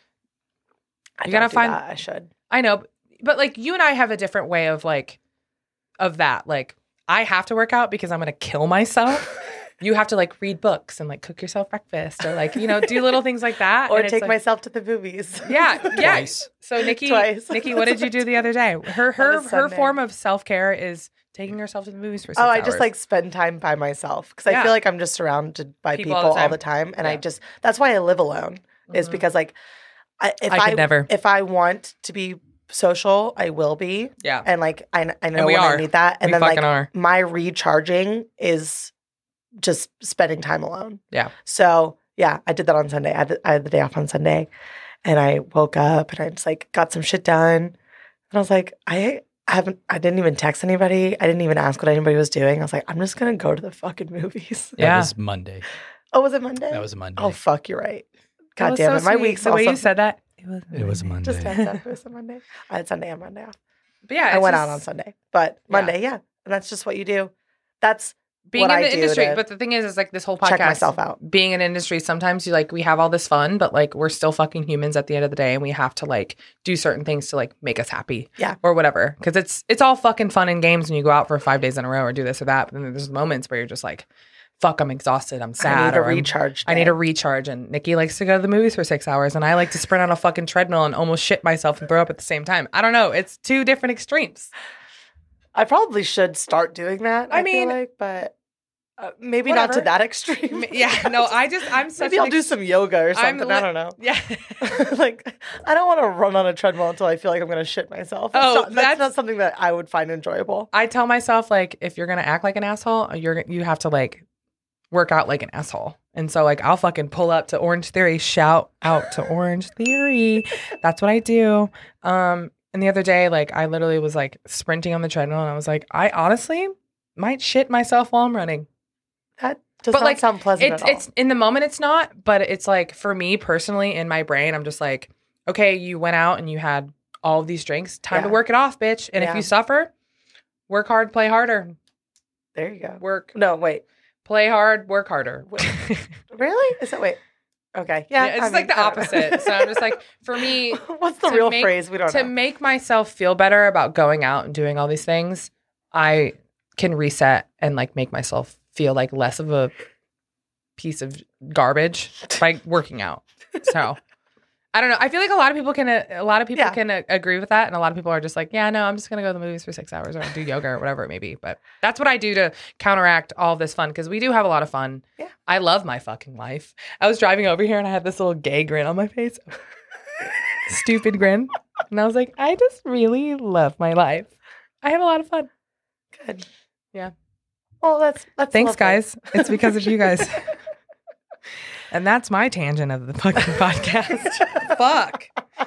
I
You
don't
gotta
do
find-
that. I should.
I know, but, but like you and I have a different way of like, of that. Like I have to work out because I'm gonna kill myself. You have to like read books and like cook yourself breakfast, or like you know do little things like that,
Or
and it's
take
like-
myself to the movies.
Yeah, yeah.
Twice.
So Nikki,
Twice.
Nikki, what did you do the other day? Her her
was
her
Sunday.
form of self care is taking herself to the movies for six
Oh, I
hours.
just like spend time by myself because I
Yeah.
feel like I'm just surrounded by
People
people,
all the
all
time.
the time, and I
Yeah.
just that's why I live alone. Is
Mhm.
because like I, if
I
I,
could never.
if I want to be social, I will be,
yeah.
and like I I know
we
when
are.
I need that, and
We
then
fucking
like
are.
my recharging is just spending time alone.
Yeah.
So yeah, I did that on Sunday. I had, the, I had the day off on Sunday, and I woke up and I just like got some shit done, and I was like, I haven't, I didn't even text anybody. I didn't even ask what anybody was doing. I was like, I'm just gonna go to the fucking movies.
That
Yeah.
was Monday.
Oh, was it Monday?
That was a Monday.
Oh fuck, you're right. God
was
damn
so
it, my
sweet.
week's
the way
also
you said that. It was.
It was a Monday.
just heads up. It was a Monday. I had Sunday and Monday off.
But yeah,
I
it's
went
just
out on Sunday, but
Yeah.
Monday, yeah, and that's just what you do. That's
being
what
in
I
the
do
industry.
to
But the thing is, is like this whole podcast.
check myself out.
Being in industry, sometimes you like we have all this fun, but like we're still fucking humans at the end of the day, and we have to like do certain things to like make us happy,
Yeah.
or whatever. Because it's it's all fucking fun and games when you go out for five days in a row or do this or that. But then there's moments where you're just like, fuck, I'm exhausted, I'm sad,
I need a
or I'm-
recharge.
I need
day.
a recharge. And Nikki likes to go to the movies for six hours, and I like to sprint on a fucking treadmill and almost shit myself and throw up at the same time. I don't know. It's two different extremes.
I probably should start doing that.
I
I,
mean,
mean, like, but uh, maybe not
whatever.
to that extreme.
Yeah, no, I just I'm such
maybe
an
I'll do
ex-
some yoga or
I'm
something.
li-
I don't know.
Yeah.
Like, I don't want to run on a treadmill until I feel like I'm going to shit myself. That's
Oh,
not, that's,
that's-
not something that I would find enjoyable.
I tell myself like if you're gonna act like an asshole, you're you have to like work out like an asshole. And so like I'll fucking pull up to Orange Theory, shout out to Orange Theory. That's what I do. Um, and the other day, like I literally was like sprinting on the treadmill, and I was like, I honestly might shit myself while I'm running.
That does
But,
not
like,
sound pleasant
It's
at all.
it's in the moment it's not, but it's like for me personally in my brain, I'm just like, okay, you went out and you had all of these drinks. Time to
Yeah.
work it off, bitch. And if
Yeah.
you suffer, work hard, play harder.
There you go.
Work,
No, wait.
play hard, work harder.
Really? Is that wait? Okay. Yeah.
Yeah, it's
I
like
mean,
the
I don't know.
opposite. So I'm just like, for me,
what's the
to
real
make-
phrase? We don't
to
know.
make myself feel better about going out and doing all these things, I can reset and like make myself feel like less of a piece of garbage by working out. So I don't know. I feel like a lot of people can, uh, a lot of people
Yeah.
can uh, agree with that. And a lot of people are just like, yeah, no, I'm just going to go to the movies for six hours or do yoga or whatever it may be. But that's what I do to counteract all this fun. Cause we do have a lot of fun.
Yeah.
I love my fucking life. I was driving over here and I had this little gay grin on my face. Stupid grin. And I was like, I just really love my life. I have a lot of fun.
Good.
Yeah.
Well, that's that's.
Thanks,
lovely.
guys. It's because of you guys. And that's my tangent of the fucking podcast. Fuck.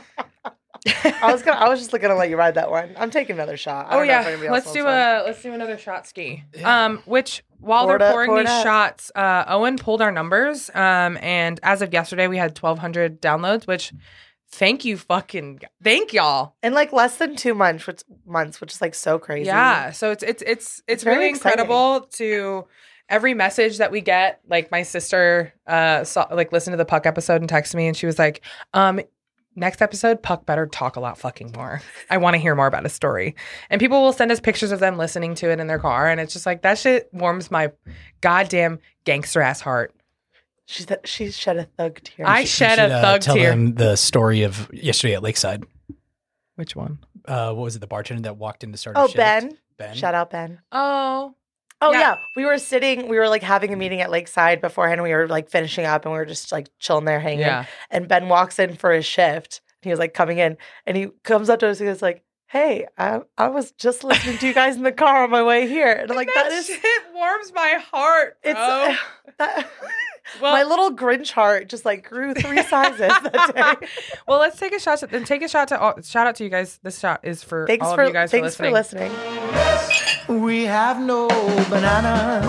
I was gonna. I was just gonna let you ride that one. I'm taking another shot. I
Oh
don't know if
yeah,
anybody else
let's
wants
do
one.
a let's do another shot ski.
Yeah.
Um, which while
Pour it
they're
up,
pouring
pour it
these
up.
shots, uh, Owen pulled our numbers. Um, and as of yesterday, we had twelve hundred downloads. Which, thank you, fucking thank y'all.
in like less than two months, which months, which is like so crazy.
Yeah, so it's it's it's it's,
very
really
exciting.
incredible to every message that we get. Like my sister, uh, saw like listened to the Puck episode and texted me, and she was like, um. next episode, Puck better talk a lot fucking more. I want to hear more about his story. And people will send us pictures of them listening to it in their car. And it's just like, that shit warms my goddamn gangster ass heart.
She's she shed a thug tear.
I
You
shed
should,
a
uh,
thug
tell
tear.
them the story of yesterday at Lakeside.
Which one?
Uh, what was it? The bartender that walked in to start.
oh,
her shift?
Ben.
Ben.
Shout out Ben.
Oh.
Oh
Yeah.
yeah. we were sitting. We were like having a meeting at Lakeside beforehand. We were like finishing up, and we were just like chilling there, hanging.
Yeah.
And Ben walks in for his shift. He was like coming in, and he comes up to us and he's like, "Hey, I I was just listening to you guys in the car on my way here." And I'm like,
that,
that is
shit warms my heart.
it's
bro.
that,
Well-
my little Grinch heart just like grew three sizes that day.
Well, let's take a shot. To, then take a shot to all, shout out to you guys. This shot is for
Thanks
all
for
of you guys for
thanks
listening.
for listening.
We have no bananas.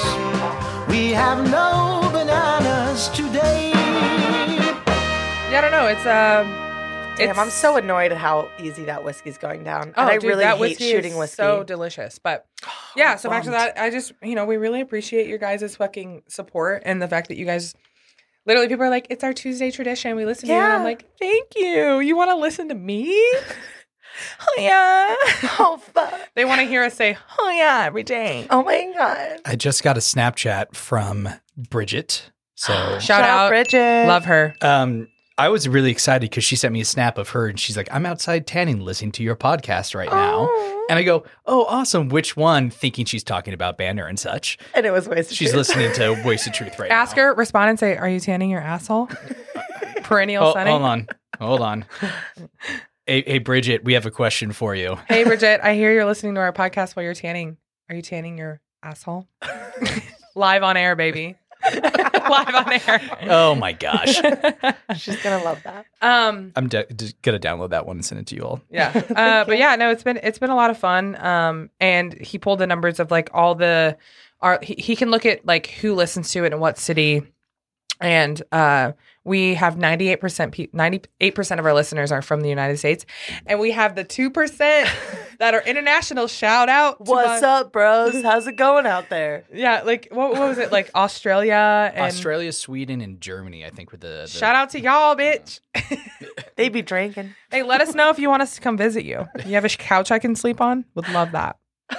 We have no bananas today.
Yeah, I don't know. It's um.
Damn,
it's,
I'm so annoyed at how easy that whiskey's going down.
Oh,
and I
dude,
really
that
hate
whiskey
shooting
is
whiskey.
so delicious. But yeah, so back to
bummed.
that. I just, you know, we really appreciate your guys' fucking support and the fact that you guys, literally, people are like, it's our Tuesday tradition. We listen to you, and I'm
Yeah.
like, thank you. You want to listen to me? Oh yeah.
Oh fuck.
They want to hear us say, oh yeah, every day.
Oh my god.
I just got a Snapchat from Bridget. So
Shout out,
Bridget.
love her.
um, I was really excited because she sent me a snap of her and she's like, I'm outside tanning listening to your podcast right now.
Oh.
And I go, oh, awesome. Which one? Thinking she's talking about Banner and such.
And it was wasted.
She's
truth.
listening to Wasted Truth right
Ask
now.
her, respond, and say, are you tanning your asshole? Perennial
Oh,
sunning.
hold on. Hold on. Hey, hey, Bridget, we have a question for you.
Hey, Bridget, I hear you're listening to our podcast while you're tanning. Are you tanning your asshole? Live on air, baby. Live on air.
Oh my gosh.
She's gonna love that.
Um,
I'm de- just gonna download that one and send it to you all.
yeah. Uh, but yeah, no, it's been it's been a lot of fun. Um, and he pulled the numbers of like all the, our he, he can look at like who listens to it in what city, and uh, we have ninety-eight percent pe- ninety-eight percent of our listeners are from the United States, and we have the two percent that are international. Shout out! to
What's
my-
up, bros? How's it going out there?
Yeah, like what, what was it like Australia and
Australia, Sweden, and Germany, I think, were the, the
shout out to y'all, bitch.
They be drinking.
Hey, let us know if you want us to come visit you. You have a sh- couch I can sleep on? Would love that.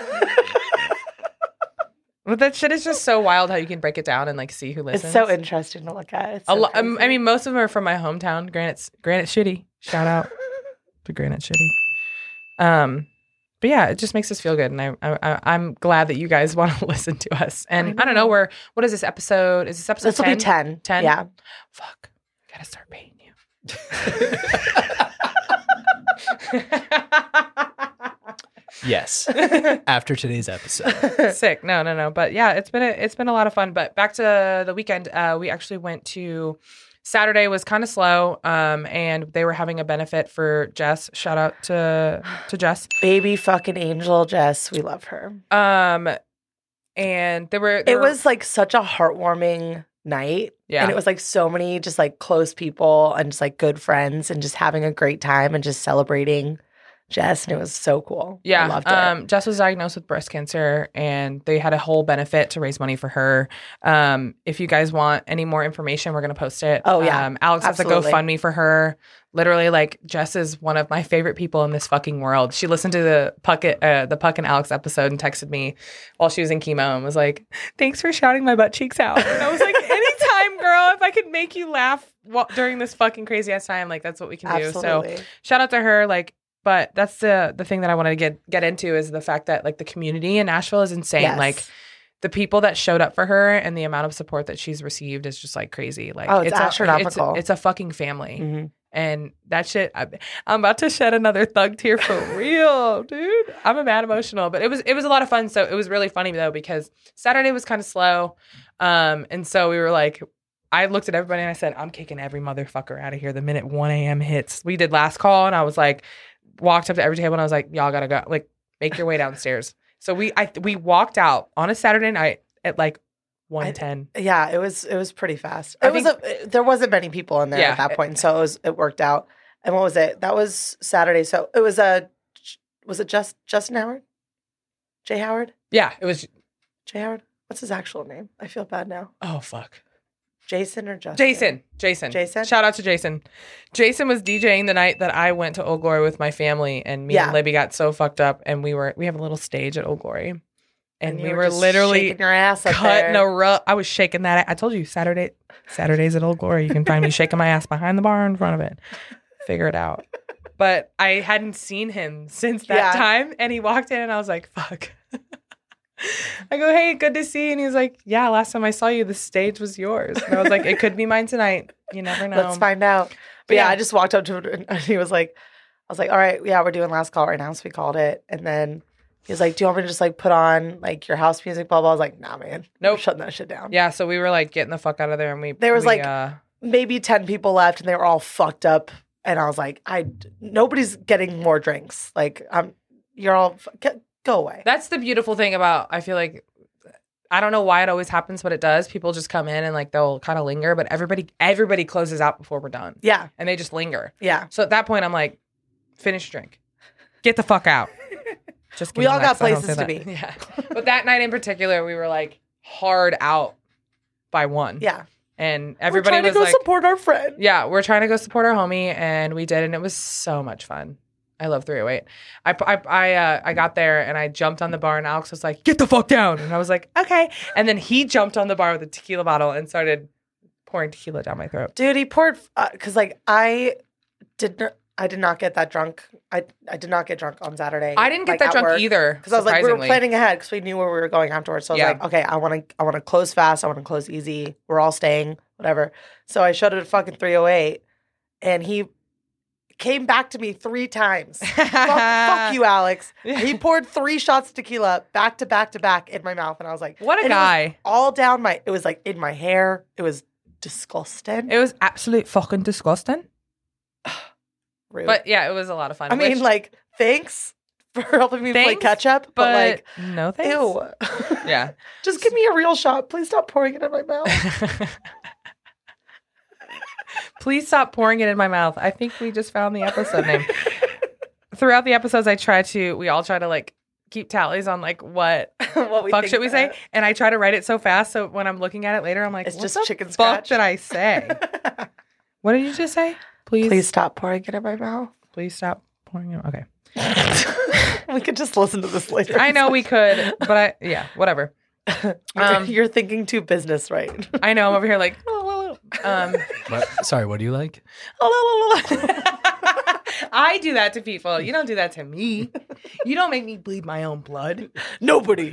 But that shit is just so wild how you can break it down and like see who listens.
It's so interesting to look at. It's
A
so
lo- um, I
crazy.
mean, most of them are from my hometown, Granite Granite Shitty. Shout out to Granite Shitty. Um, but yeah, it just makes us feel good, and I, I I'm glad that you guys want to listen to us. And I,
I
don't know
know.
where. What is this episode? Is this episode?
this will be ten.
ten?
Yeah.
Fuck, I gotta start paying you.
Yes. After today's episode.
Sick. No, no, no. But yeah, it's been a, it's been a lot of fun. But back to the weekend, uh, we actually went to. Saturday was kind of slow, um, and they were having a benefit for Jess. Shout out to to Jess.
Baby fucking angel Jess. We love her.
Um, and there were there
It
were-
was like such a heartwarming night.
Yeah.
And it was like so many just like close people and just like good friends and just having a great time and just celebrating Jess. And it was so cool.
Yeah,
I loved it.
Um, Jess was diagnosed with breast cancer, and they had a whole benefit to raise money for her. Um, if you guys want any more information, we're gonna post it.
Oh, yeah.
um, Alex
Absolutely.
has a GoFundMe for her. Literally, like Jess is one of my favorite people in this fucking world. She listened to the Puck, uh, the Puck and Alex episode, and texted me while she was in chemo and was like, "Thanks for shouting my butt cheeks out." And I was like, "Anytime, girl. If I could make you laugh while, during this fucking crazy ass time, like that's what we can do."
Absolutely.
So shout out to her. Like. But that's the the thing that I wanted to get get into is the fact that like the community in Nashville is insane.
Yes.
Like the people that showed up for her and the amount of support that she's received is just like crazy. Like
Oh, it's
a,
astronomical.
it's, it's a fucking family.
Mhm.
And that shit, I, I'm about to shed another thug tear for real, dude. I'm a mad emotional, but it was it was a lot of fun. So it was really funny though because Saturday was kind of slow, um, and so we were like, I looked at everybody and I said, I'm kicking every motherfucker out of here the minute one a.m. hits. We did last call, and I was like, walked up to every table and I was like, y'all gotta go, like make your way downstairs. So we I we walked out on a Saturday night at like one ten.
Yeah, it was it was pretty fast.
I
It was a, there wasn't many people in there
Yeah.
at that point, so it was it worked out. And what was it? That was Saturday. So it was a was it just Justin Howard? Jay Howard?
Yeah, it was.
Jay Howard? What's his actual name? I feel bad now.
Oh fuck.
Jason or Justin?
Jason. Jason.
Jason?
Shout out to Jason. Jason was DJing the night that I went to Old Glory with my family, and me
Yeah.
and Libby got so fucked up, and we were we have a little stage at Old Glory, and,
And you
we
were
were,
just
literally
shaking your ass up
cutting
there.
a rug. I was shaking that. I told you Saturday Saturdays at Old Glory. You can find me shaking my ass behind the bar in front of it. Figure it out. But I hadn't seen him since that
Yeah.
time, and he walked in, and I was like, "Fuck." I go, "Hey, good to see you." And he was like, "Yeah, last time I saw you, the stage was yours." And I was like, "It could be mine tonight. You never know."
Let's find out. But yeah,
Yeah.
I just walked up to him and he was like, I was like, all right, yeah, we're doing last call right now. So we called it. And then he was like, do you want me to just like put on like your house music, blah, blah. I was like, nah, man.
Nope.
We're shutting that shit down.
Yeah, so we were like getting the fuck out of there, and we
There was,
we,
like,
uh,
Maybe ten people left and they were all fucked up. And I was like, I, nobody's getting more drinks. Like, I'm, you're all, get, go away.
that's the beautiful thing about. I feel like I don't know why it always happens, but it does. People just come in and like they'll kind of linger, but everybody everybody closes out before we're done,
Yeah.
and they just linger.
Yeah.
So at that point, I'm like, finish your drink, get the fuck out. Just
We
kidding,
all got
Lex, I don't
places
say
to
that.
be.
Yeah, but that night in particular, we were like hard out by one.
Yeah.
and everybody
we're trying
was
to go
like,
support our friend.
yeah, we're trying to go support our homie, and we did, and it was so much fun. I love three oh eight. I I I, uh, I got there and I jumped on the bar, and Alex was like, "Get the fuck down!" And I was like, "Okay." And then he jumped on the bar with a tequila bottle and started pouring tequila down my throat.
Dude, he poured because like I did not. I did not get that drunk. I I did not get drunk on Saturday.
I didn't get
like,
that
at
drunk
work.
either.
Because I was like, we were
surprisingly.
planning ahead because we knew where we were going afterwards. So I was
Yeah.
like, okay, I want to, I want to close fast. I want to close easy. We're all staying, whatever. So I showed it at fucking three oh eight, and he came back to me three times. fuck, fuck you, Alex. He poured three shots of tequila back to back to back in my mouth, and I was like,
What a
and it was
guy.
all down my. It was like in my hair. It was disgusting.
It was absolute fucking disgusting.
Rude.
But yeah, it was a lot of fun.
I mean,
which-
like, thanks for helping me play
Thanks,
catch up, but,
but
like,
no thanks.
ew.
Yeah.
Just give me a real shot. Please stop pouring it in my mouth.
Please stop pouring it in my mouth. I think we just found the episode name. Throughout the episodes, I try to, we all try to like keep tallies on like what
what we
fuck
think
should we say,
that-
and I try to write it so fast so when I'm looking at it later, I'm like,
It's
what
just
the
chicken
fuck
scratch.
did I say? What did you just say? Please,
Please stop pouring it in my mouth.
please stop pouring it. Okay,
We could just listen to this later.
I know we could, but I yeah, whatever.
You're,
Um,
you're thinking too business, right?
I know I'm over here like, um,
What? Sorry, what do you like?
I do that to people. You don't do that to me. You don't make me bleed my own blood.
Nobody.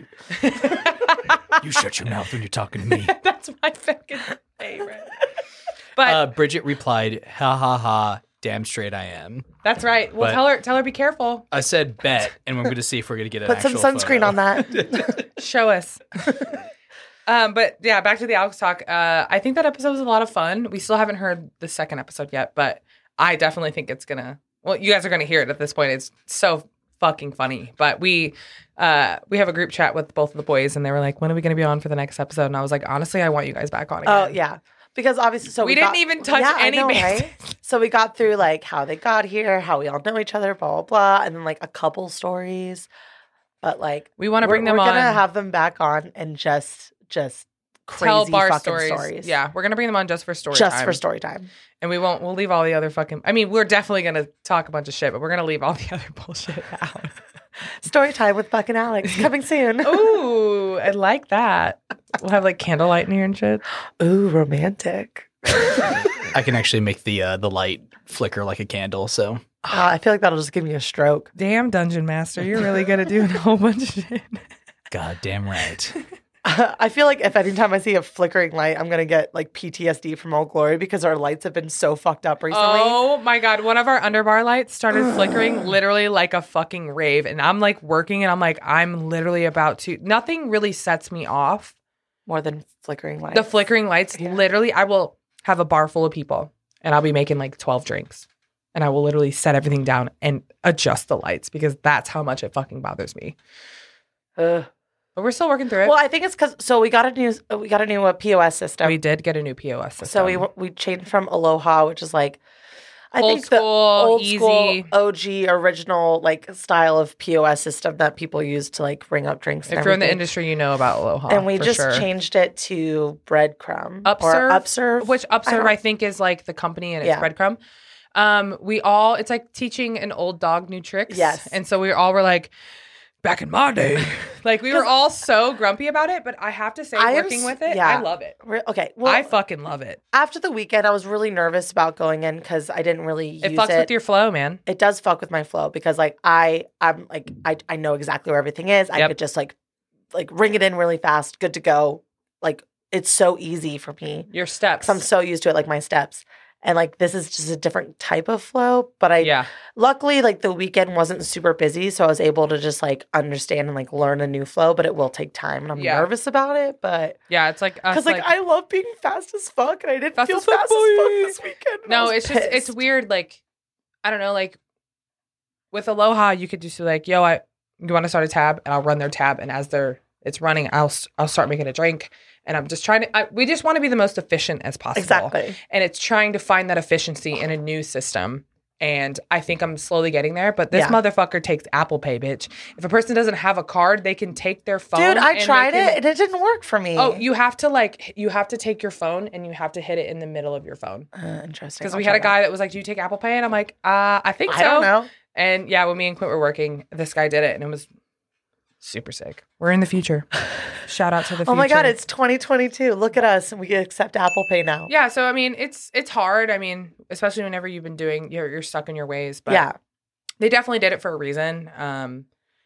You shut your mouth when you're talking to me.
That's my fucking favorite. But
Uh, Bridget replied, "Ha ha ha! Damn straight I am."
that's right. Well,
but-
tell her, tell her, be careful.
I said bet, and we're going to see if we're going to get an
Put some
actual
sunscreen
photo.
on that.
Show us. um, but yeah, back to the Alex talk. Uh, I think that episode was a lot of fun. We still haven't heard the second episode yet, but I definitely think it's gonna. Well, you guys are gonna hear it at this point. It's so fucking funny. But we, uh, we have a group chat with both of the boys, and they were like, "When are we gonna be on for the next episode?" And I was like, "Honestly, I want you guys back on again."
Oh, yeah. Because obviously, so
We
we,
didn't
got-
even touch
yeah, I
any
know,
bases.
right? So we got through like how they got here, how we all know each other, blah, blah, blah. And then like a couple stories. But like,
We want to
we're,
bring them
we're
on.
gonna have them back on and just, just crazy
tell bar
fucking
stories.
stories.
Yeah, we're gonna bring them on just for story
Just
time.
for story time.
And we won't. We'll leave all the other fucking. I mean, we're definitely gonna talk a bunch of shit, but we're gonna leave all the other bullshit out.
Story time with fucking Alex coming soon.
Ooh, I like that. We'll have like candlelight in here and shit.
Ooh, romantic.
I can actually make the uh, the light flicker like a candle. So
Uh, I feel like that'll just give me a stroke.
Damn, Dungeon Master, you're really good at doing a whole bunch of shit.
God damn right.
I feel like if anytime I see a flickering light, I'm gonna get like P T S D from Old Glory because our lights have been so fucked up recently.
Oh my god, one of our underbar lights started flickering literally like a fucking rave, and I'm like working, and I'm like, I'm literally about to. Nothing really sets me off.
More than flickering lights.
The flickering lights,
Yeah.
literally, I will have a bar full of people, and I'll be making like twelve drinks, and I will literally set everything down and adjust the lights because that's how much it fucking bothers me.
Ugh.
But we're still working through it.
Well, I think it's because so we got a new we got a new uh, P O S system.
we did get a new P O S system.
so we we changed from Aloha, which is like I
Old
think
school,
the old
easy.
school O G original like style of P O S system that people use to like ring up drinks. And
If you're in the
everything.
industry, you know about Aloha.
and we
for
just
sure.
changed it to breadcrumb
Upserve,
or upserve,
which
I
Upserve
don't-
I, think is like the company and it's
Yeah.
breadcrumb. Um, we all it's like teaching an old dog new tricks.
Yes.
and so we all were like, back in my day, like we were all so grumpy about it. But I have to say,
I am
working
s-
with it,
yeah.
I love it.
Re- Okay, well,
I fucking love it.
after the weekend, I was really nervous about going in because I didn't really use
It
it.
fucks with your flow, man.
it does fuck with my flow because like I I'm like I I know exactly where everything is. I
Yep.
could just like like ring it in really fast, good to go. Like it's so easy for me.
Your steps.
'Cause I'm so used to it, like my steps. And like this is just a different type of flow. But I
yeah,
luckily like the weekend wasn't super busy, so I was able to just like understand and like learn a new flow. But it will take time, and I'm
Yeah.
nervous about it. But
yeah. It's like us,
because like, I love being fast as fuck, and I didn't
Fast
feel
as fuck,
fast as fuck
boy.
this weekend. and I
no,
was
it's just it's
pissed.
weird. Like I don't know, like with Aloha, you could just be like, yo, I you want to start a tab, and I'll run their tab, and as they're it's running, I'll s- I'll start making a drink, and I'm just trying to. I, we just want to be the most efficient as possible,
Exactly.
and it's trying to find that efficiency in a new system. And I think I'm slowly getting there, but this
Yeah.
motherfucker takes Apple Pay, bitch. If a person doesn't have a card, they can take their phone.
Dude, I
and they
tried
can-
it and it didn't work for me.
Oh, you have to like you have to take your phone and you have to hit it in the middle of your phone.
Uh, interesting.
Because
I'll
we
try
had a
that.
guy that was like, "Do you take Apple Pay?" And I'm like, "Uh, I think so."
I don't know.
And yeah, when me and Quint were working, this guy did it, and it was super sick. We're in the future. Shout out to the future.
Oh my god, it's twenty twenty-two. Look at us, and we can accept Apple Pay now.
yeah. So I mean, it's it's hard. I mean, especially whenever you've been doing, you're you're stuck in your ways. But
yeah.
they definitely did it for a reason. Um,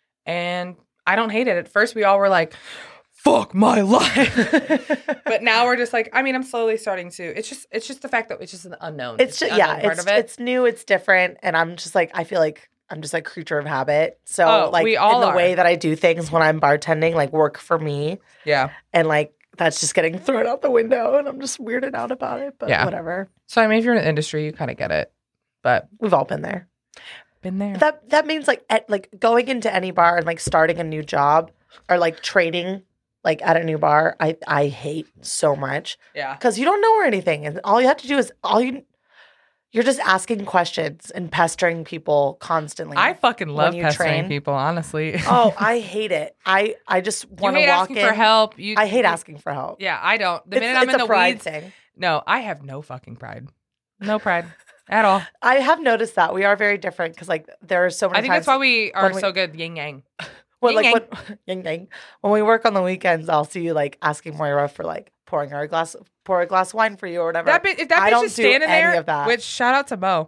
and I don't hate it. At first, we all were like, "Fuck my life," but now we're just like, I mean, I'm slowly starting to. It's just it's just the fact that it's just an unknown.
It's
the
just, yeah,
unknown part
it's
of it.
it's new, it's different, and I'm just like I feel like I'm just like creature of habit. So
Oh,
like
we all
in the
are.
way that I do things when I'm bartending, like work for me,
yeah.
and like that's just getting thrown out the window, and I'm just weirded out about it. But
Yeah.
whatever,
So I mean, if you're in the industry, you kind of get it. But
we've all been there.
been there.
That that means like at, like going into any bar and like starting a new job or like trading like at a new bar. I I hate so much
yeah.
because you don't know where anything, and all you have to do is all you. You're just asking questions and pestering people constantly.
I fucking love
you
pestering
train.
people, honestly.
Oh, I hate it. I I just
you
want to
hate
walk
asking
in
for help. You,
I hate
you-
asking for help.
Yeah, I don't. The
It's,
minute I'm
it's
in
a
the
pride
weeds,
thing.
no, I have no fucking pride. No pride at all.
I have noticed that we are very different because like there are so many.
I think
times
that's why we are
when we-
so good yin yang.
when, like
Yin
when, yang yang. When we work on the weekends, I'll see you like asking Moira for like pouring her a glass, pour a glass of wine for you or whatever.
That bitch, if that
I
bitch
don't
is
do
standing
any
there,
of that.
which shout out to Mo.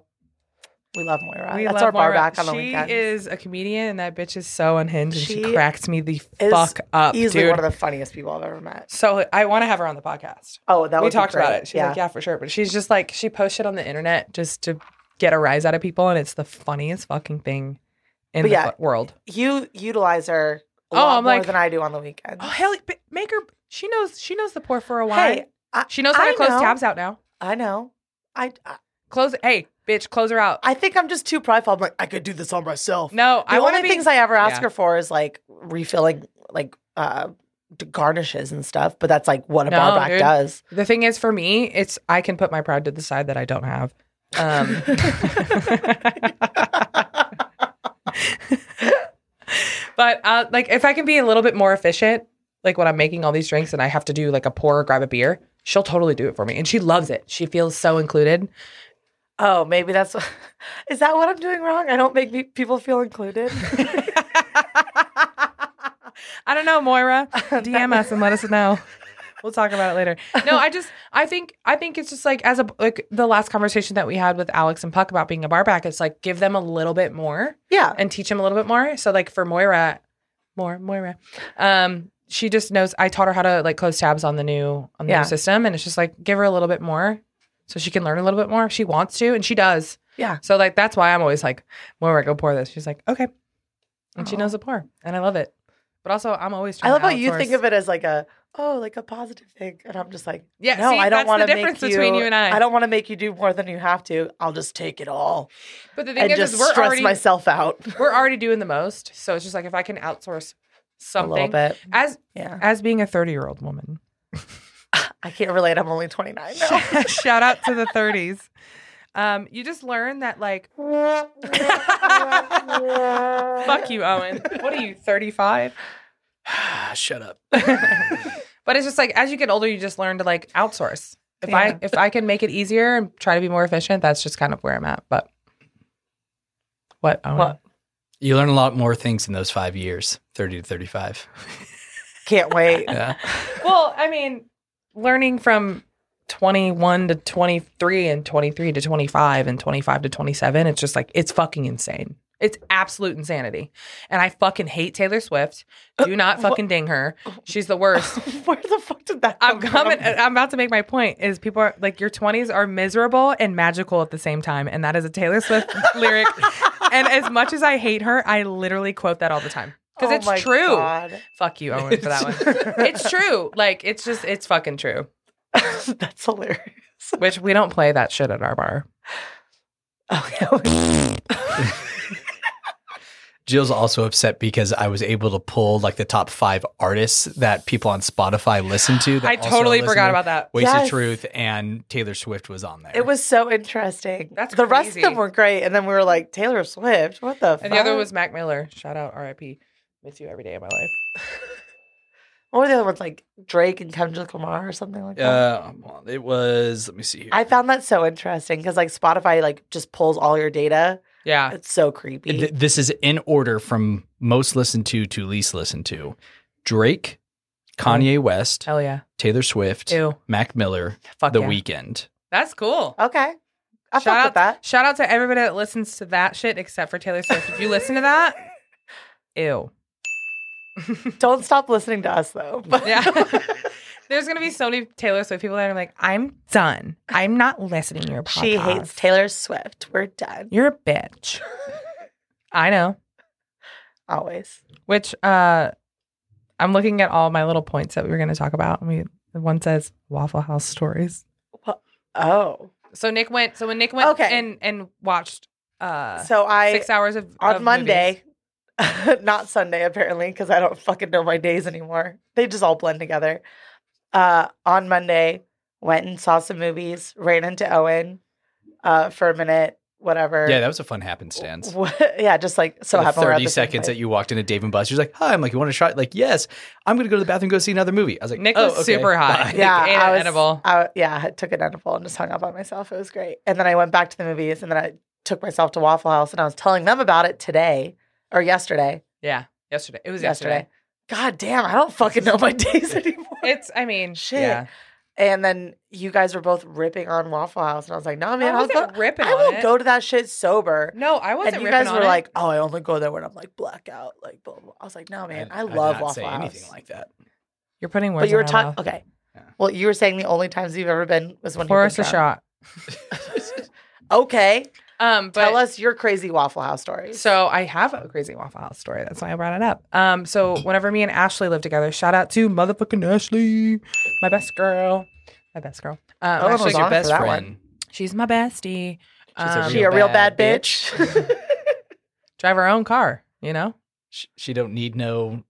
We love Moira.
We
That's
love
our bar
Moira.
back on the
she
weekends.
is a comedian, and that bitch is so unhinged, and she,
She
cracks me the
is
fuck up,
easily
dude.
one of the funniest people I've ever met.
So I want to have her on the podcast.
Oh, that
we
would be
talked about
great.
it. She's like, yeah, for sure. But she's just like, she posts shit on the internet just to get a rise out of people, and it's the funniest fucking thing in
But
the
yeah.
fu- world.
You utilize her a
Oh,
lot
I'm
more
like-
than I do on the weekends.
Oh hell, but make her. She knows. She knows the pour for a wine.
Hey, I,
she knows how
I
to close
know.
tabs out now.
I know. I, I
Close. Hey, bitch, close her out.
I think I'm just too prideful. I'm like, I could do this on myself.
No,
The
I want
only
to be.
things I ever ask
Yeah.
her for is like refilling like uh d- garnishes and stuff, but that's like what a
No,
bar back
dude.
does.
The thing is, for me, it's I can put my pride to the side that I don't have. Um, but uh, like, if I can be a little bit more efficient, like when I'm making all these drinks and I have to do like a pour or grab a beer, she'll totally do it for me, and she loves it. She feels so included.
Oh, maybe that's is that what I'm doing wrong? I don't make me, people feel included.
I don't know, Moira. D M us and let us know. We'll talk about it later. No, I just I think I think it's just like as a like the last conversation that we had with Alex and Puck about being a bar back, it's like give them a little bit more
Yeah.
and teach them a little bit more. So like for Moira, more Moira, um, she just knows. I taught her how to like close tabs on the new on the
Yeah.
new system, and it's just like give her a little bit more so she can learn a little bit more if she wants to, and she does.
Yeah.
So like that's why I'm always like, Moira, go pour this. She's like, okay, and she
Aw.
knows the pour, and I love it. But also, I'm always trying
I love
to
how you
outsource.
think of it as like a oh, like a positive thing. And I'm just like,
Yeah,
no,
see,
I don't
that's
want
the
to
difference
make you,
between you and I.
I don't want to make you do more than you have to. I'll just take it all
But the thing
and
is,
just
is we're
stress
already
myself out
we're already doing the most. So it's just like if I can outsource
a little
something
bit.
as
Yeah.
as being a thirty year old woman.
I can't relate. I'm only twenty-nine now.
Shout out to the thirties. Um, you just learn that like, fuck you, Owen. What are you, thirty-five?
Shut up.
But it's just like as you get older, you just learn to like outsource. If
Yeah.
I if I can make it easier and try to be more efficient, that's just kind of where I'm at. But what? Owen?
What?
You learn a lot more things in those five years, thirty to thirty-five.
Can't wait.
Yeah.
Well, I mean, learning from twenty-one to twenty-three and twenty-three to twenty-five and twenty-five to twenty-seven, it's just like, it's fucking insane. It's absolute insanity. And I fucking hate Taylor Swift. Do not fucking ding her. She's the worst.
Where the fuck did that come
I'm coming.
from?
I'm about to make my point. Is people are like your twenties are miserable and magical at the same time, and that is a Taylor Swift lyric. And as much as I hate her, I literally quote that all the time because
Oh
it's
my
true.
God.
Fuck you, Owen, for that one. It's true. Like it's just it's fucking true.
That's hilarious.
Which we don't play that shit at our bar.
Oh, yeah.
Jill's also upset because I was able to pull like the top five artists that people on Spotify listen to. That
I
also
totally
listen
forgot
to
about that.
Wasted
Yes.
Truth, and Taylor Swift was on there.
It was so interesting.
That's
the rest of
crazy.
them were great, and then we were like Taylor Swift. What the?
And the other
fuck?
was Mac Miller. Shout out R I P. Miss you every day of my life.
What were the other ones like Drake and Kendrick Lamar or something like that?
Uh, well, it was. Let me see here.
I found that so interesting because like Spotify like just pulls all your data.
Yeah.
It's so creepy.
Th- this is in order from most listened to to least listened to. Drake, Kanye West,
Hell yeah.
Taylor Swift,
Ew.
Mac Miller,
Fuck
The
yeah.
Weeknd.
That's cool.
Okay, I
Shout
fuck
out,
with that.
shout out to everybody that listens to that shit except for Taylor Swift. If you listen to that, ew.
Don't stop listening to us though. But
Yeah. There's going to be so many Taylor Swift people that are like, I'm done. I'm not listening to your podcast.
she hates Taylor Swift. We're done.
You're a bitch. I know.
Always.
Which, uh, I'm looking at all my little points that we were going to talk about. I mean, one says Waffle House stories.
Oh,
So Nick went, so when Nick went
Okay.
and, and watched uh,
so I
six hours of
on
of
Monday, not Sunday apparently, because I don't fucking know my days anymore. They just all blend together. Uh, on Monday, went and saw some movies. Ran into Owen uh, for a minute. Whatever.
Yeah, that was a fun happenstance.
yeah, just like so
the
happened. we're at
thirty
the same
seconds
place.
that you walked into Dave and Buster's, like, hi, I'm like, you want to try? Like, yes, I'm going to go to the bathroom, go see another movie. I was like,
Nick
oh,
was
okay,
super high.
bye.
Yeah,
Ate
I
an
was,
edible.
I, yeah, I took an edible and just hung out by myself. It was great. And then I went back to the movies, and then I took myself to Waffle House, and I was telling them about it today or yesterday.
Yeah, yesterday. It was
Yesterday.
yesterday.
God damn, I don't fucking know my days anymore.
It's, I mean,
Shit.
yeah.
And then you guys were both ripping on Waffle House, and I was like, "No, man,
I
I'll go.
wasn't ripping
I
on
will
it.
go to that shit sober."
No, I wasn't
And you
ripping
guys
on
were
it.
like, "Oh, I only go there when I'm like blackout." Like, blah, blah. I was like, "No, man, I,
did
love
not
Waffle
say
House."
anything like that.
You're putting words
But you were
in my
talking.
mouth.
Okay.
Yeah.
Well, you were saying the only times you've ever been was when
Pour
you
us a shot.
Okay,
Um, but
tell us your crazy Waffle House stories.
So I have a crazy Waffle House story. That's why I brought it up. Um, so whenever me and Ashley lived together, shout out to motherfucking Ashley, my best girl, my best girl. Um,
Oh, it
Ashley's
was
your
on
best
for that
friend.
one.
She's my bestie.
She's a
Um,
she a real bad bitch.
drive her own car, you know.
She, she don't need no.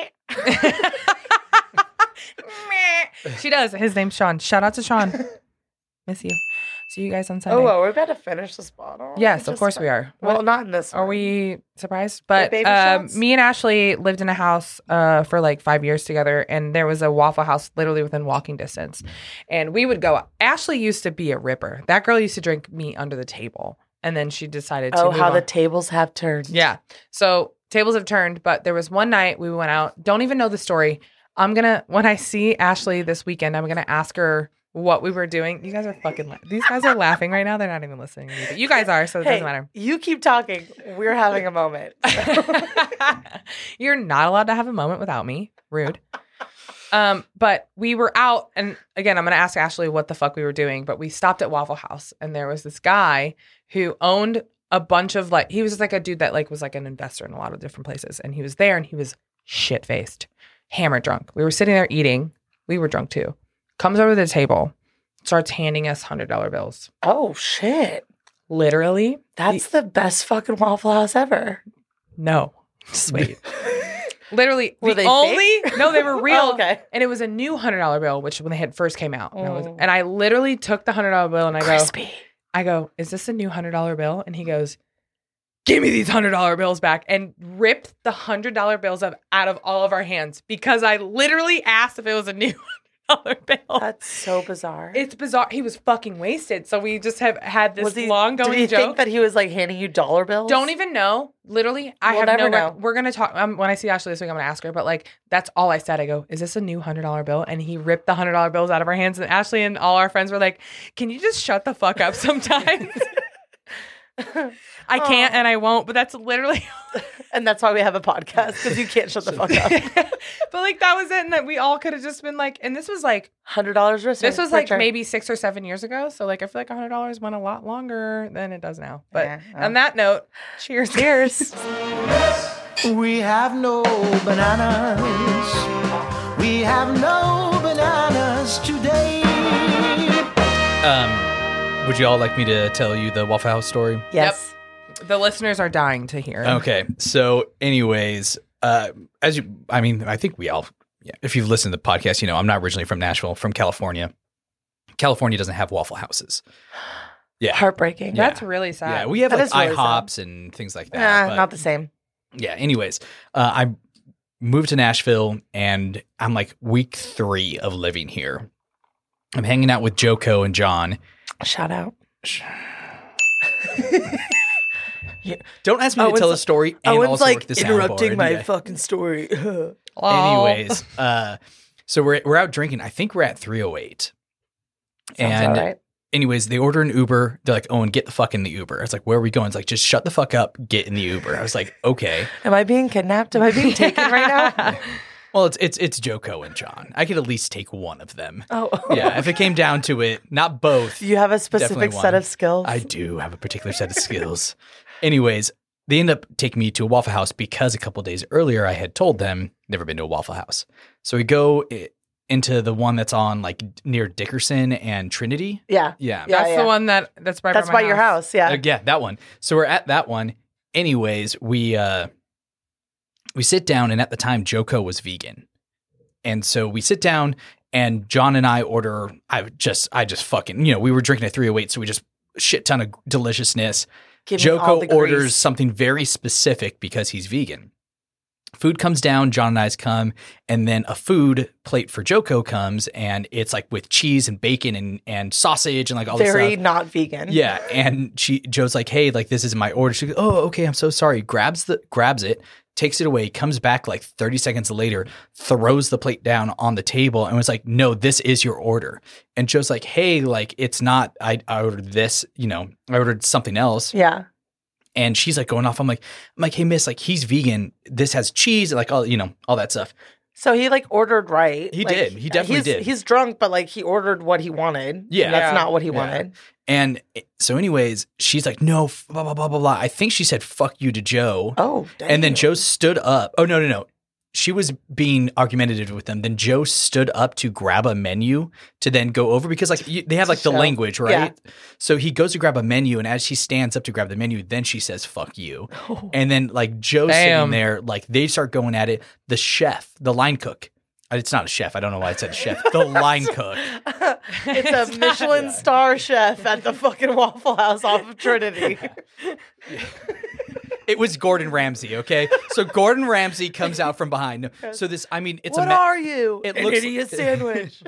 She does. His name's Sean. Shout out to Sean. Miss you. See you guys on Sunday.
Oh, well, we're about to finish this bottle.
Yes,
We
of course
just-
we are.
Well,
What-
not in this.
Are
one.
we surprised? But
baby
um,
shots?
me and Ashley lived in a house uh, for like five years together, and there was a Waffle House literally within walking distance. And we would go. Ashley used to be a ripper. That girl used to drink meat under the table, and then she decided to.
Oh,
move
how
on.
the tables have turned.
Yeah. So tables have turned, but there was one night we went out. Don't even know the story. I'm gonna when I see Ashley this weekend, I'm gonna ask her what we were doing. You guys are fucking. La- These guys are laughing right now. They're not even listening to me, but you guys are, so it
Hey,
doesn't matter.
you keep talking. We're having a moment.
You're not allowed to have a moment without me. Rude. Um, but we were out, and again, I'm gonna ask Ashley what the fuck we were doing. But we stopped at Waffle House, and there was this guy who owned a bunch of like he was just like a dude that like was like an investor in a lot of different places, and he was there, and he was shit faced, hammered drunk. We were sitting there eating. We were drunk too. Comes over to the table, starts handing us hundred dollar bills.
Oh shit.
Literally,
That's the best fucking Waffle House ever.
no, just wait. Literally,
Were
the
they
only no, they were real.
Oh, okay.
And it was a new hundred dollar bill, which when they had first came out, and, I was,
Oh.
and I literally took the hundred dollar bill and I
Crispy.
go, I go, is this a new one hundred dollar bill? And he goes, give me these one hundred dollar bills back, and ripped the one hundred dollar bills up out of all of our hands because I literally asked if it was a new one hundred dollar bill.
That's so bizarre.
It's bizarre. He was fucking wasted. So we just have had this
was he,
long going
Did he
joke.
think that he was like handing you dollar bills?
Don't even know. Literally, I
We'll
have no.
never
rec-
know.
We're gonna talk. Um, when I see Ashley this week, I'm gonna ask her. But like, that's all I said. I go, "Is this a new hundred dollar bill?" And he ripped the hundred dollar bills out of our hands. And Ashley and all our friends were like, "Can you just shut the fuck up sometimes?" I can't and I won't. But that's literally.
And that's why we have a podcast, because you can't shut the fuck up.
But like that was it, and that we all could have just been like, and this was like
Hundred dollars risk.
this was like maybe six or seven years ago. So like I feel like a hundred dollars went a lot longer than it does now. But
Yeah, well.
on that note, cheers,
Cheers.
We have no bananas. We have no bananas today.
Um, would you all like me to tell you the Waffle House story?
Yes.
The listeners are dying to hear.
Okay. So, anyways, uh, as you, I mean, I think we all, yeah, if you've listened to the podcast, you know, I'm not originally from Nashville, from California. California doesn't have Waffle Houses. Yeah.
Heartbreaking.
Yeah.
That's really sad.
Yeah. We have
That
like
is really
IHOPs and things like that.
Nah,
but-
not the same.
Yeah. Anyways, uh, I moved to Nashville and I'm like week three of living here. I'm hanging out with Joko and John.
Shout out.
Don't ask me
Owen's-
to tell a story and
Owen's
also
like
work the
interrupting
soundboard.
my
Yeah.
fucking story.
Oh.
Anyways, uh, so we're we're out drinking. I think we're at three oh eight.
Sounds
And
all right.
anyways, they order an Uber. They're like, Owen, get the fuck in the Uber. I was like, where are we going? It's like, just shut the fuck up, get in the Uber. I was like, okay.
Am I being kidnapped? Am I being taken right now?
Well, it's it's it's Joko and John. I could at least take one of them.
Oh.
Yeah, if it came down to it, not both.
You have a specific
Definitely
set
one.
of skills.
I do have a particular set of skills. Anyways, they end up taking me to a Waffle House because a couple days earlier I had told them never been to a Waffle House. So we go i- into the one that's on like near Dickerson and Trinity.
Yeah.
Yeah.
Yeah.
That's the one that that's right
That's
by, my
by your house. Yeah.
Uh, yeah, that one. So we're at that one. Anyways, we uh we sit down, and at the time Joko was vegan. And so we sit down and John and I order I just I just fucking, you know, we were drinking a three oh eight, so we just shit ton of deliciousness.
Give me all
Joko
the
orders
grease.
something very specific because he's vegan. Food comes down, John and I's come, and then a food plate for Joko comes, and it's like with cheese and bacon and, and sausage and like all this
Very
stuff.
not vegan.
Yeah, and she Joe's like, "Hey, like this is my order." She goes, "Oh, okay, I'm so sorry." Grabs the grabs it, takes it away, comes back like thirty seconds later, throws the plate down on the table, and was like, "No, this is your order." And Joe's like, "Hey, like it's not. I, I ordered this. You know, I ordered something else."
Yeah.
And she's like going off. I'm like, I'm like, "Hey, miss, like he's vegan. This has cheese, and like all you know, all that stuff."
So he like ordered right.
He
Like,
did. He definitely
he's,
did.
He's drunk, but like he ordered what he wanted.
Yeah.
And that's
Yeah.
not what he
Yeah.
wanted.
And so, anyways, she's like, "No, f- blah blah blah blah blah." I think she said "fuck you" to Joe.
Oh, dang.
And then Joe stood up. Oh, no, no, no. She was being argumentative with them. Then Joe stood up to grab a menu to then go over because like you, they have like the
Show.
language, right? So he goes to grab a menu, and as she stands up to grab the menu, then she says "fuck you." And then like Joe's
Damn.
sitting there, like they start going at it. The chef, the line cook. uh, It's not a chef. I don't know why I said chef. The line cook.
It's a Michelin star chef at the fucking Waffle House off of Trinity.
It was Gordon Ramsay, okay? So Gordon Ramsay comes out from behind. So this, I mean, it's
what
a. ma-
are you?
it
An
looks-
idiot sandwich.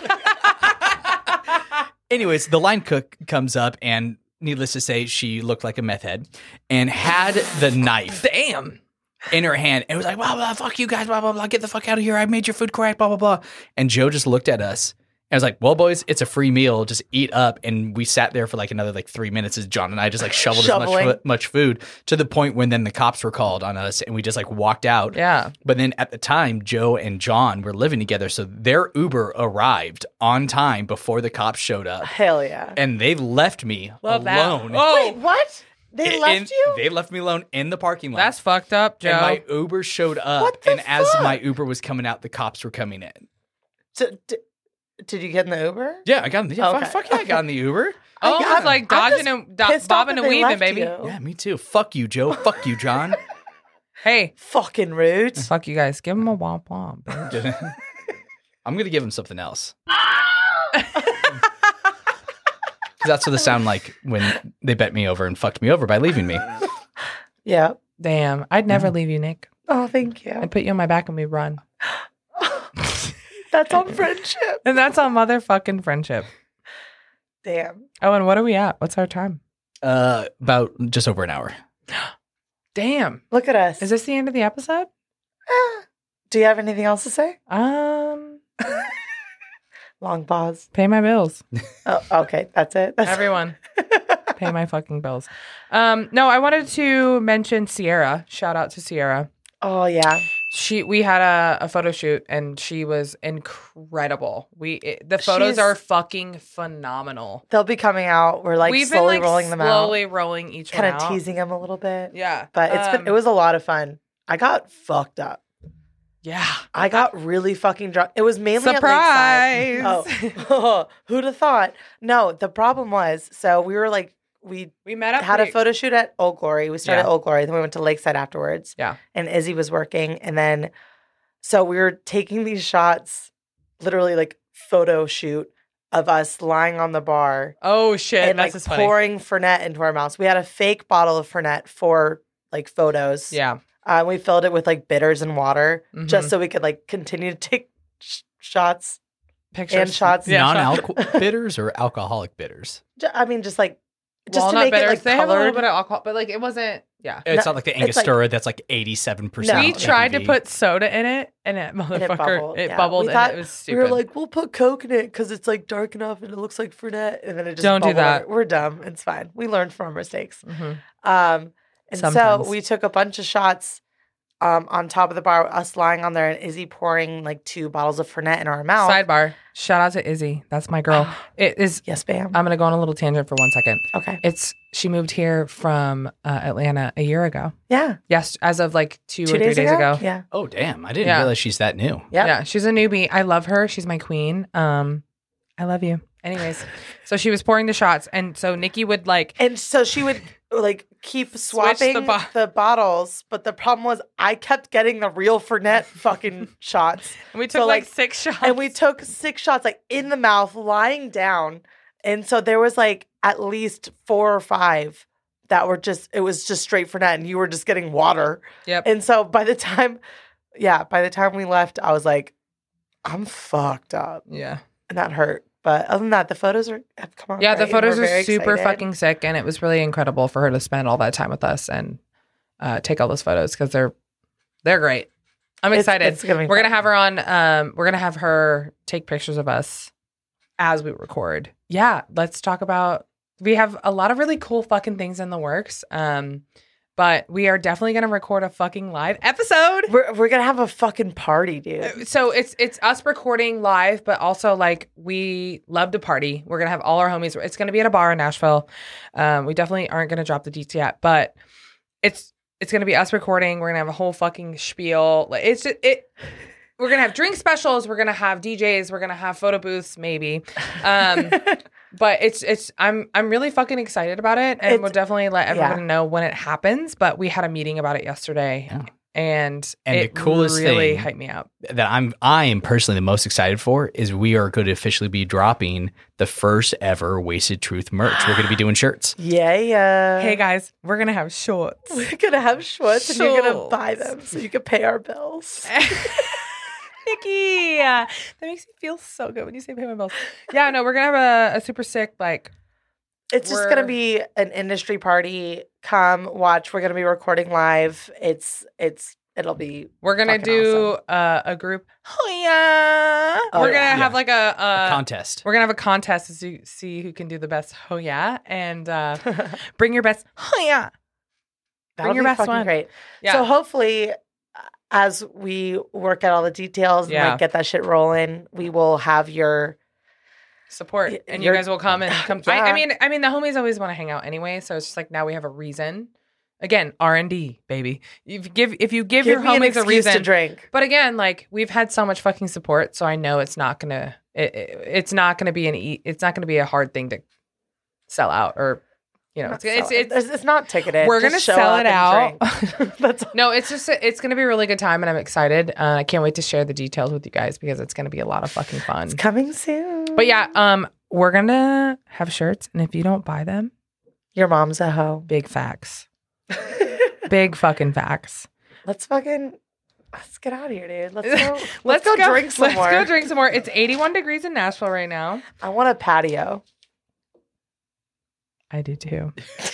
Anyways, the line cook comes up, and needless to say, she looked like a meth head and had the knife
Damn.
in her hand and was like, blah, blah, fuck you guys, blah, blah, blah, get the fuck out of here. I made your food correct, blah, blah, blah. And Joe just looked at us and was like, well, boys, it's a free meal. Just eat up. And we sat there for like another like three minutes as John and I just like shoveled as much,
Shoveling.
fu- much food to the point when then the cops were called on us and we just like walked out.
Yeah.
But then at the time, Joe and John were living together. So their Uber arrived on time before the cops showed up.
Hell yeah.
And they left me
Love that.
alone.
Oh,
Wait, what? They
In-
left you?
They left me alone in the parking lot.
that's fucked up, Joe.
And my Uber showed up,
What the
and as
fuck?
my Uber was coming out, the cops were coming in.
So, d- did you get in the Uber?
Yeah, I got in the yeah,
Okay.
fuck, fuck yeah, I got in the Uber.
oh,
I'm-
it's like
I'm
dodging
just
and do-
pissed off
bobbing
that
and
they
weaving,
left
baby.
you.
Yeah, me too. Fuck you, Joe. Fuck you, John.
Hey,
Fucking rude.
fuck you guys. Give him a womp womp. bitch.
I'm gonna give him something else. Because that's what they sound like when they bent me over and fucked me over by leaving me.
Yeah.
Damn, I'd never leave you, Nick.
Oh, thank you.
I'd put you on my back and we'd run.
That's on friendship.
And that's on motherfucking friendship.
Damn.
Oh, and what are we at? What's our time?
Uh, about just over an hour.
Damn.
Look at us.
Is this the end of the episode?
Ah. Do you have anything else to say?
Um,
Long pause.
pay my bills.
Oh, okay. That's it. That's
Everyone, pay my fucking bills. Um, no, I wanted to mention Sierra. Shout out to Sierra.
Oh, yeah.
She, we had a, a photo shoot and she was incredible. We, it, the photos
She's-
are fucking phenomenal.
They'll be coming out. We're like
We've
slowly
been like
rolling them out.
slowly rolling each
Kind
one
of
out.
teasing them a little bit.
Yeah,
But it's been,
Um,
it was a lot of fun. I got fucked up.
yeah.
I got really fucking drunk. It was mainly
Surprise!
at Lakeside. Oh, who'd have thought? No, the problem was, so we were like, we
We met up.
had a
pretty-
photo shoot at Old Glory. We started
Yeah.
at Old Glory, then we went to Lakeside afterwards.
Yeah.
And Izzy was working. And then, so we were taking these shots, literally like photo shoot of us lying on the bar
Oh shit!
and
That's
like
just funny.
pouring Fernet into our mouths. We had a fake bottle of Fernet for like photos.
Yeah.
Uh, we filled it with like bitters and water
Mhm.
just so we could like continue to take sh- shots
Pictures
and shots.
Yeah,
Non-alcohol bitters or alcoholic bitters?
Ju- I mean, just like just
Walnut
to make
bitters.
it like
they have a little
colored.
bit of alcohol, but like it wasn't. Yeah.
It's
No,
not like the
it's like-
Angostura that's like eighty-seven percent.
No.
We tried to
A B V.
put soda in it, and it motherfucker,
bubbled,
it
yeah.
bubbled,
We
and
thought-
it was
we
stupid.
were like, we'll put Coke in it because it's like dark enough and it looks like Fernet, and then it just
Don't do
bubbled
that.
over. We're dumb. It's fine. We learned from our mistakes.
Mhm.
Um, and
Sometimes.
so we took a bunch of shots um, on top of the bar, us lying on there, and Izzy pouring like two bottles of Fernet in our mouth.
Sidebar. Shout out to Izzy. That's my girl. It is.
Yes, bam.
I'm gonna go on a little tangent for one second.
Okay.
It's she moved here from uh, Atlanta a year ago.
Yeah.
Yes, as of like two,
Two
or three
days,
days ago.
Yeah.
Oh, damn. I didn't
Yeah.
realize she's that new.
Yep.
Yeah, she's a newbie. I love her. She's my queen. Um, I love you. Anyways, so she was pouring the shots, and so Nikki would like.
And so she would like keep swapping
the
the,
bo-
bottles, but the problem was I kept getting the real Fernet fucking shots.
We took
So,
like,
like-
six shots,
And we took six shots like in the mouth, lying down. And so there was like at least four or five that were just, it was just straight Fernet, and you were just getting water.
Yep.
And so by the time, yeah, by the time we left, I was like, I'm fucked up.
Yeah.
And that hurt. But other than that, the photos are have come out.
Yeah, the
great, and
photos
we're
are
very
super
excited.
fucking sick, and it was really incredible for her to spend all that time with us and uh, take all those photos because they're they're great. I'm
It's-
excited.
it's gonna be
we're
fun.
gonna have her on. Um, we're gonna have her take pictures of us as we record. Yeah, let's talk about. We have a lot of really cool fucking things in the works. Um, but we are definitely gonna record a fucking live episode.
We're we're gonna have a fucking party, dude.
So it's it's us recording live, but also like we love to party. We're gonna have all our homies. It's gonna be at a bar in Nashville. Um, we definitely aren't gonna drop the deets yet, but it's it's gonna be us recording. We're gonna have a whole fucking spiel. Like it's just, it. We're gonna have drink specials. We're gonna have D Js. We're gonna have photo booths, maybe. Um, but it's it's I'm I'm really fucking excited about it, and
It's-
we'll definitely let
yeah.
everyone know when it happens. But we had a meeting about it yesterday.
Yeah.
And,
And the
it
coolest
really
thing-
hyped me up.
That I'm I am personally the most excited for is we are going to officially be dropping the first ever Wasted Truth merch. We're going to be doing shirts.
Yeah, yeah.
Hey guys, we're gonna have shorts.
We're gonna have shorts, and you're gonna
Shorts.
buy them so you can pay our bills.
Nikki, that makes me feel so good when you say pay my bills. Yeah, no, we're gonna have a, a super sick like.
It's just
We're-
gonna be an industry party. Come watch. We're gonna be recording live. It's it's it'll be.
We're gonna
Fucking
do uh, a group. Oh yeah,
Oh,
we're gonna
yeah.
have like a, uh,
Contest.
We're gonna have a contest to see, see who can do the best. Oh yeah, and uh, bring your best. Oh yeah,
That'll
your
be
best
fucking
one.
great.
yeah.
So hopefully, uh, as we work out all the details and
Yeah.
like get that shit rolling, we will have your.
support,
Y-
and you
you're-
guys will come and come. I, I
Yeah.
mean, I mean, the homies always want to hang out anyway, so it's just like now we have a reason. Again, R and D, baby. If you give if you give,
Give
your
me an
homies a
excuse
reason
to drink.
But again, like we've had so much fucking support, so I know it's not gonna it, it- it's not gonna be an e- it's not gonna be a hard thing to sell out or you know
Not
it's it's,
sell it.
it's,
it's it's not ticketed.
we're
Just
gonna
show
sell
up
it
and
out.
drink. That's all.
no, it's just it's gonna be a really good time, and I'm excited. Uh, I can't wait to share the details with you guys because it's gonna be a lot of fucking fun.
It's coming soon.
But yeah, um, we're gonna have shirts, and if you don't buy them,
Your mom's a hoe.
big facts. Big fucking facts.
Let's fucking let's get out of here, dude. Let's go. let's,
Let's
go, drink some
let's
more.
go drink some more. It's eighty-one degrees in Nashville right now.
I want a patio.
I do too.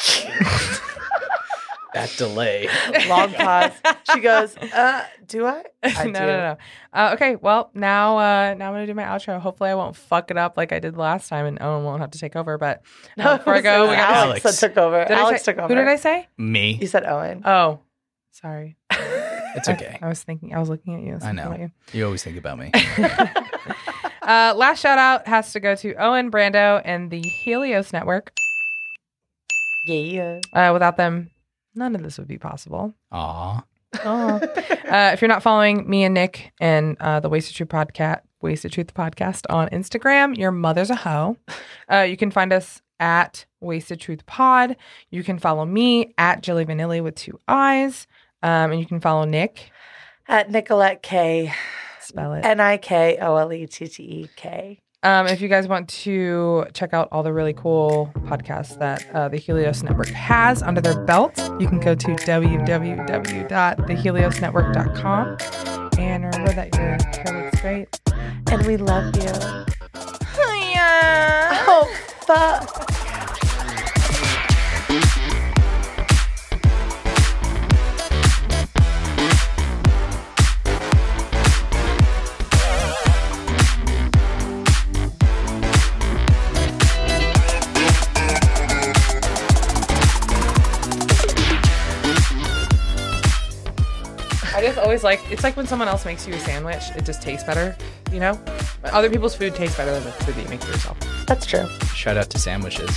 That delay.
Long pause. She goes, uh, do I? I
no,
do.
no, no. Uh, okay, well now, uh, now I'm gonna do my outro. Hopefully, I won't fuck it up like I did last time, and Owen won't have to take over. But uh,
No,
before I
it
go,
was
we got
Alex,
Alex.
that took over.
Did I
Alex
say-
took over.
Who did I say?
Me.
You said Owen.
Oh, sorry.
It's okay.
I was thinking. I was looking at you. was
I
thinking
know.
about you.
You always think about me.
Uh, last shout out has to go to Owen, Brando, and the Helios Network.
Yeah.
Uh, without them, none of this would be possible.
Aw.
Oh. uh, if you're not following me and Nick and uh, the Wasted Truth podcast, Wasted Truth podcast on Instagram, your mother's a hoe. Uh, you can find us at Wasted Truth Pod. You can follow me at Jilly Vanilli with two eyes, um, and you can follow Nick.
At Nicolette K.
Spell it.
N I K O L E T T E K.
Um, if you guys want to check out all the really cool podcasts that uh, the Helios Network has under their belt, you can go to w w w dot the helios network dot com. And remember that your hair looks great.
And we love you.
Yeah.
Oh, fuck.
I just always like, it's like when someone else makes you a sandwich, it just tastes better, you know? Other people's food tastes better than the food that you make for yourself.
That's true.
Shout out to sandwiches.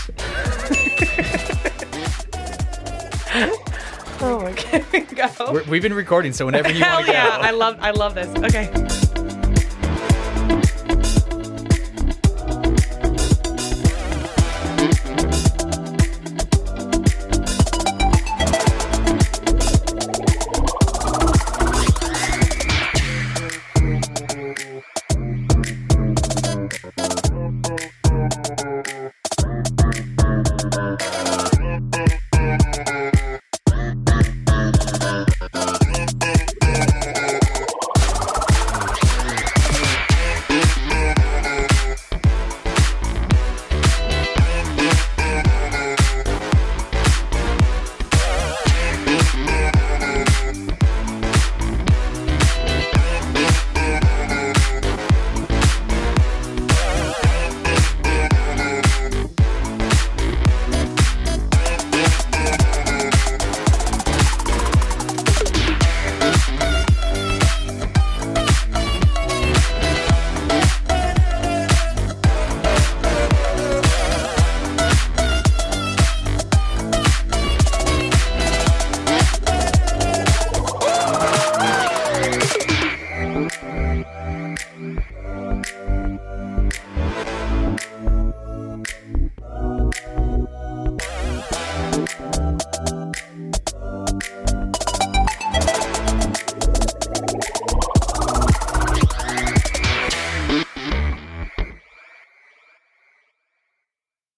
Oh my God.
Go.
We're, we've been recording, so whenever you
Hell
want to go.
yeah, I love, I love this. Okay.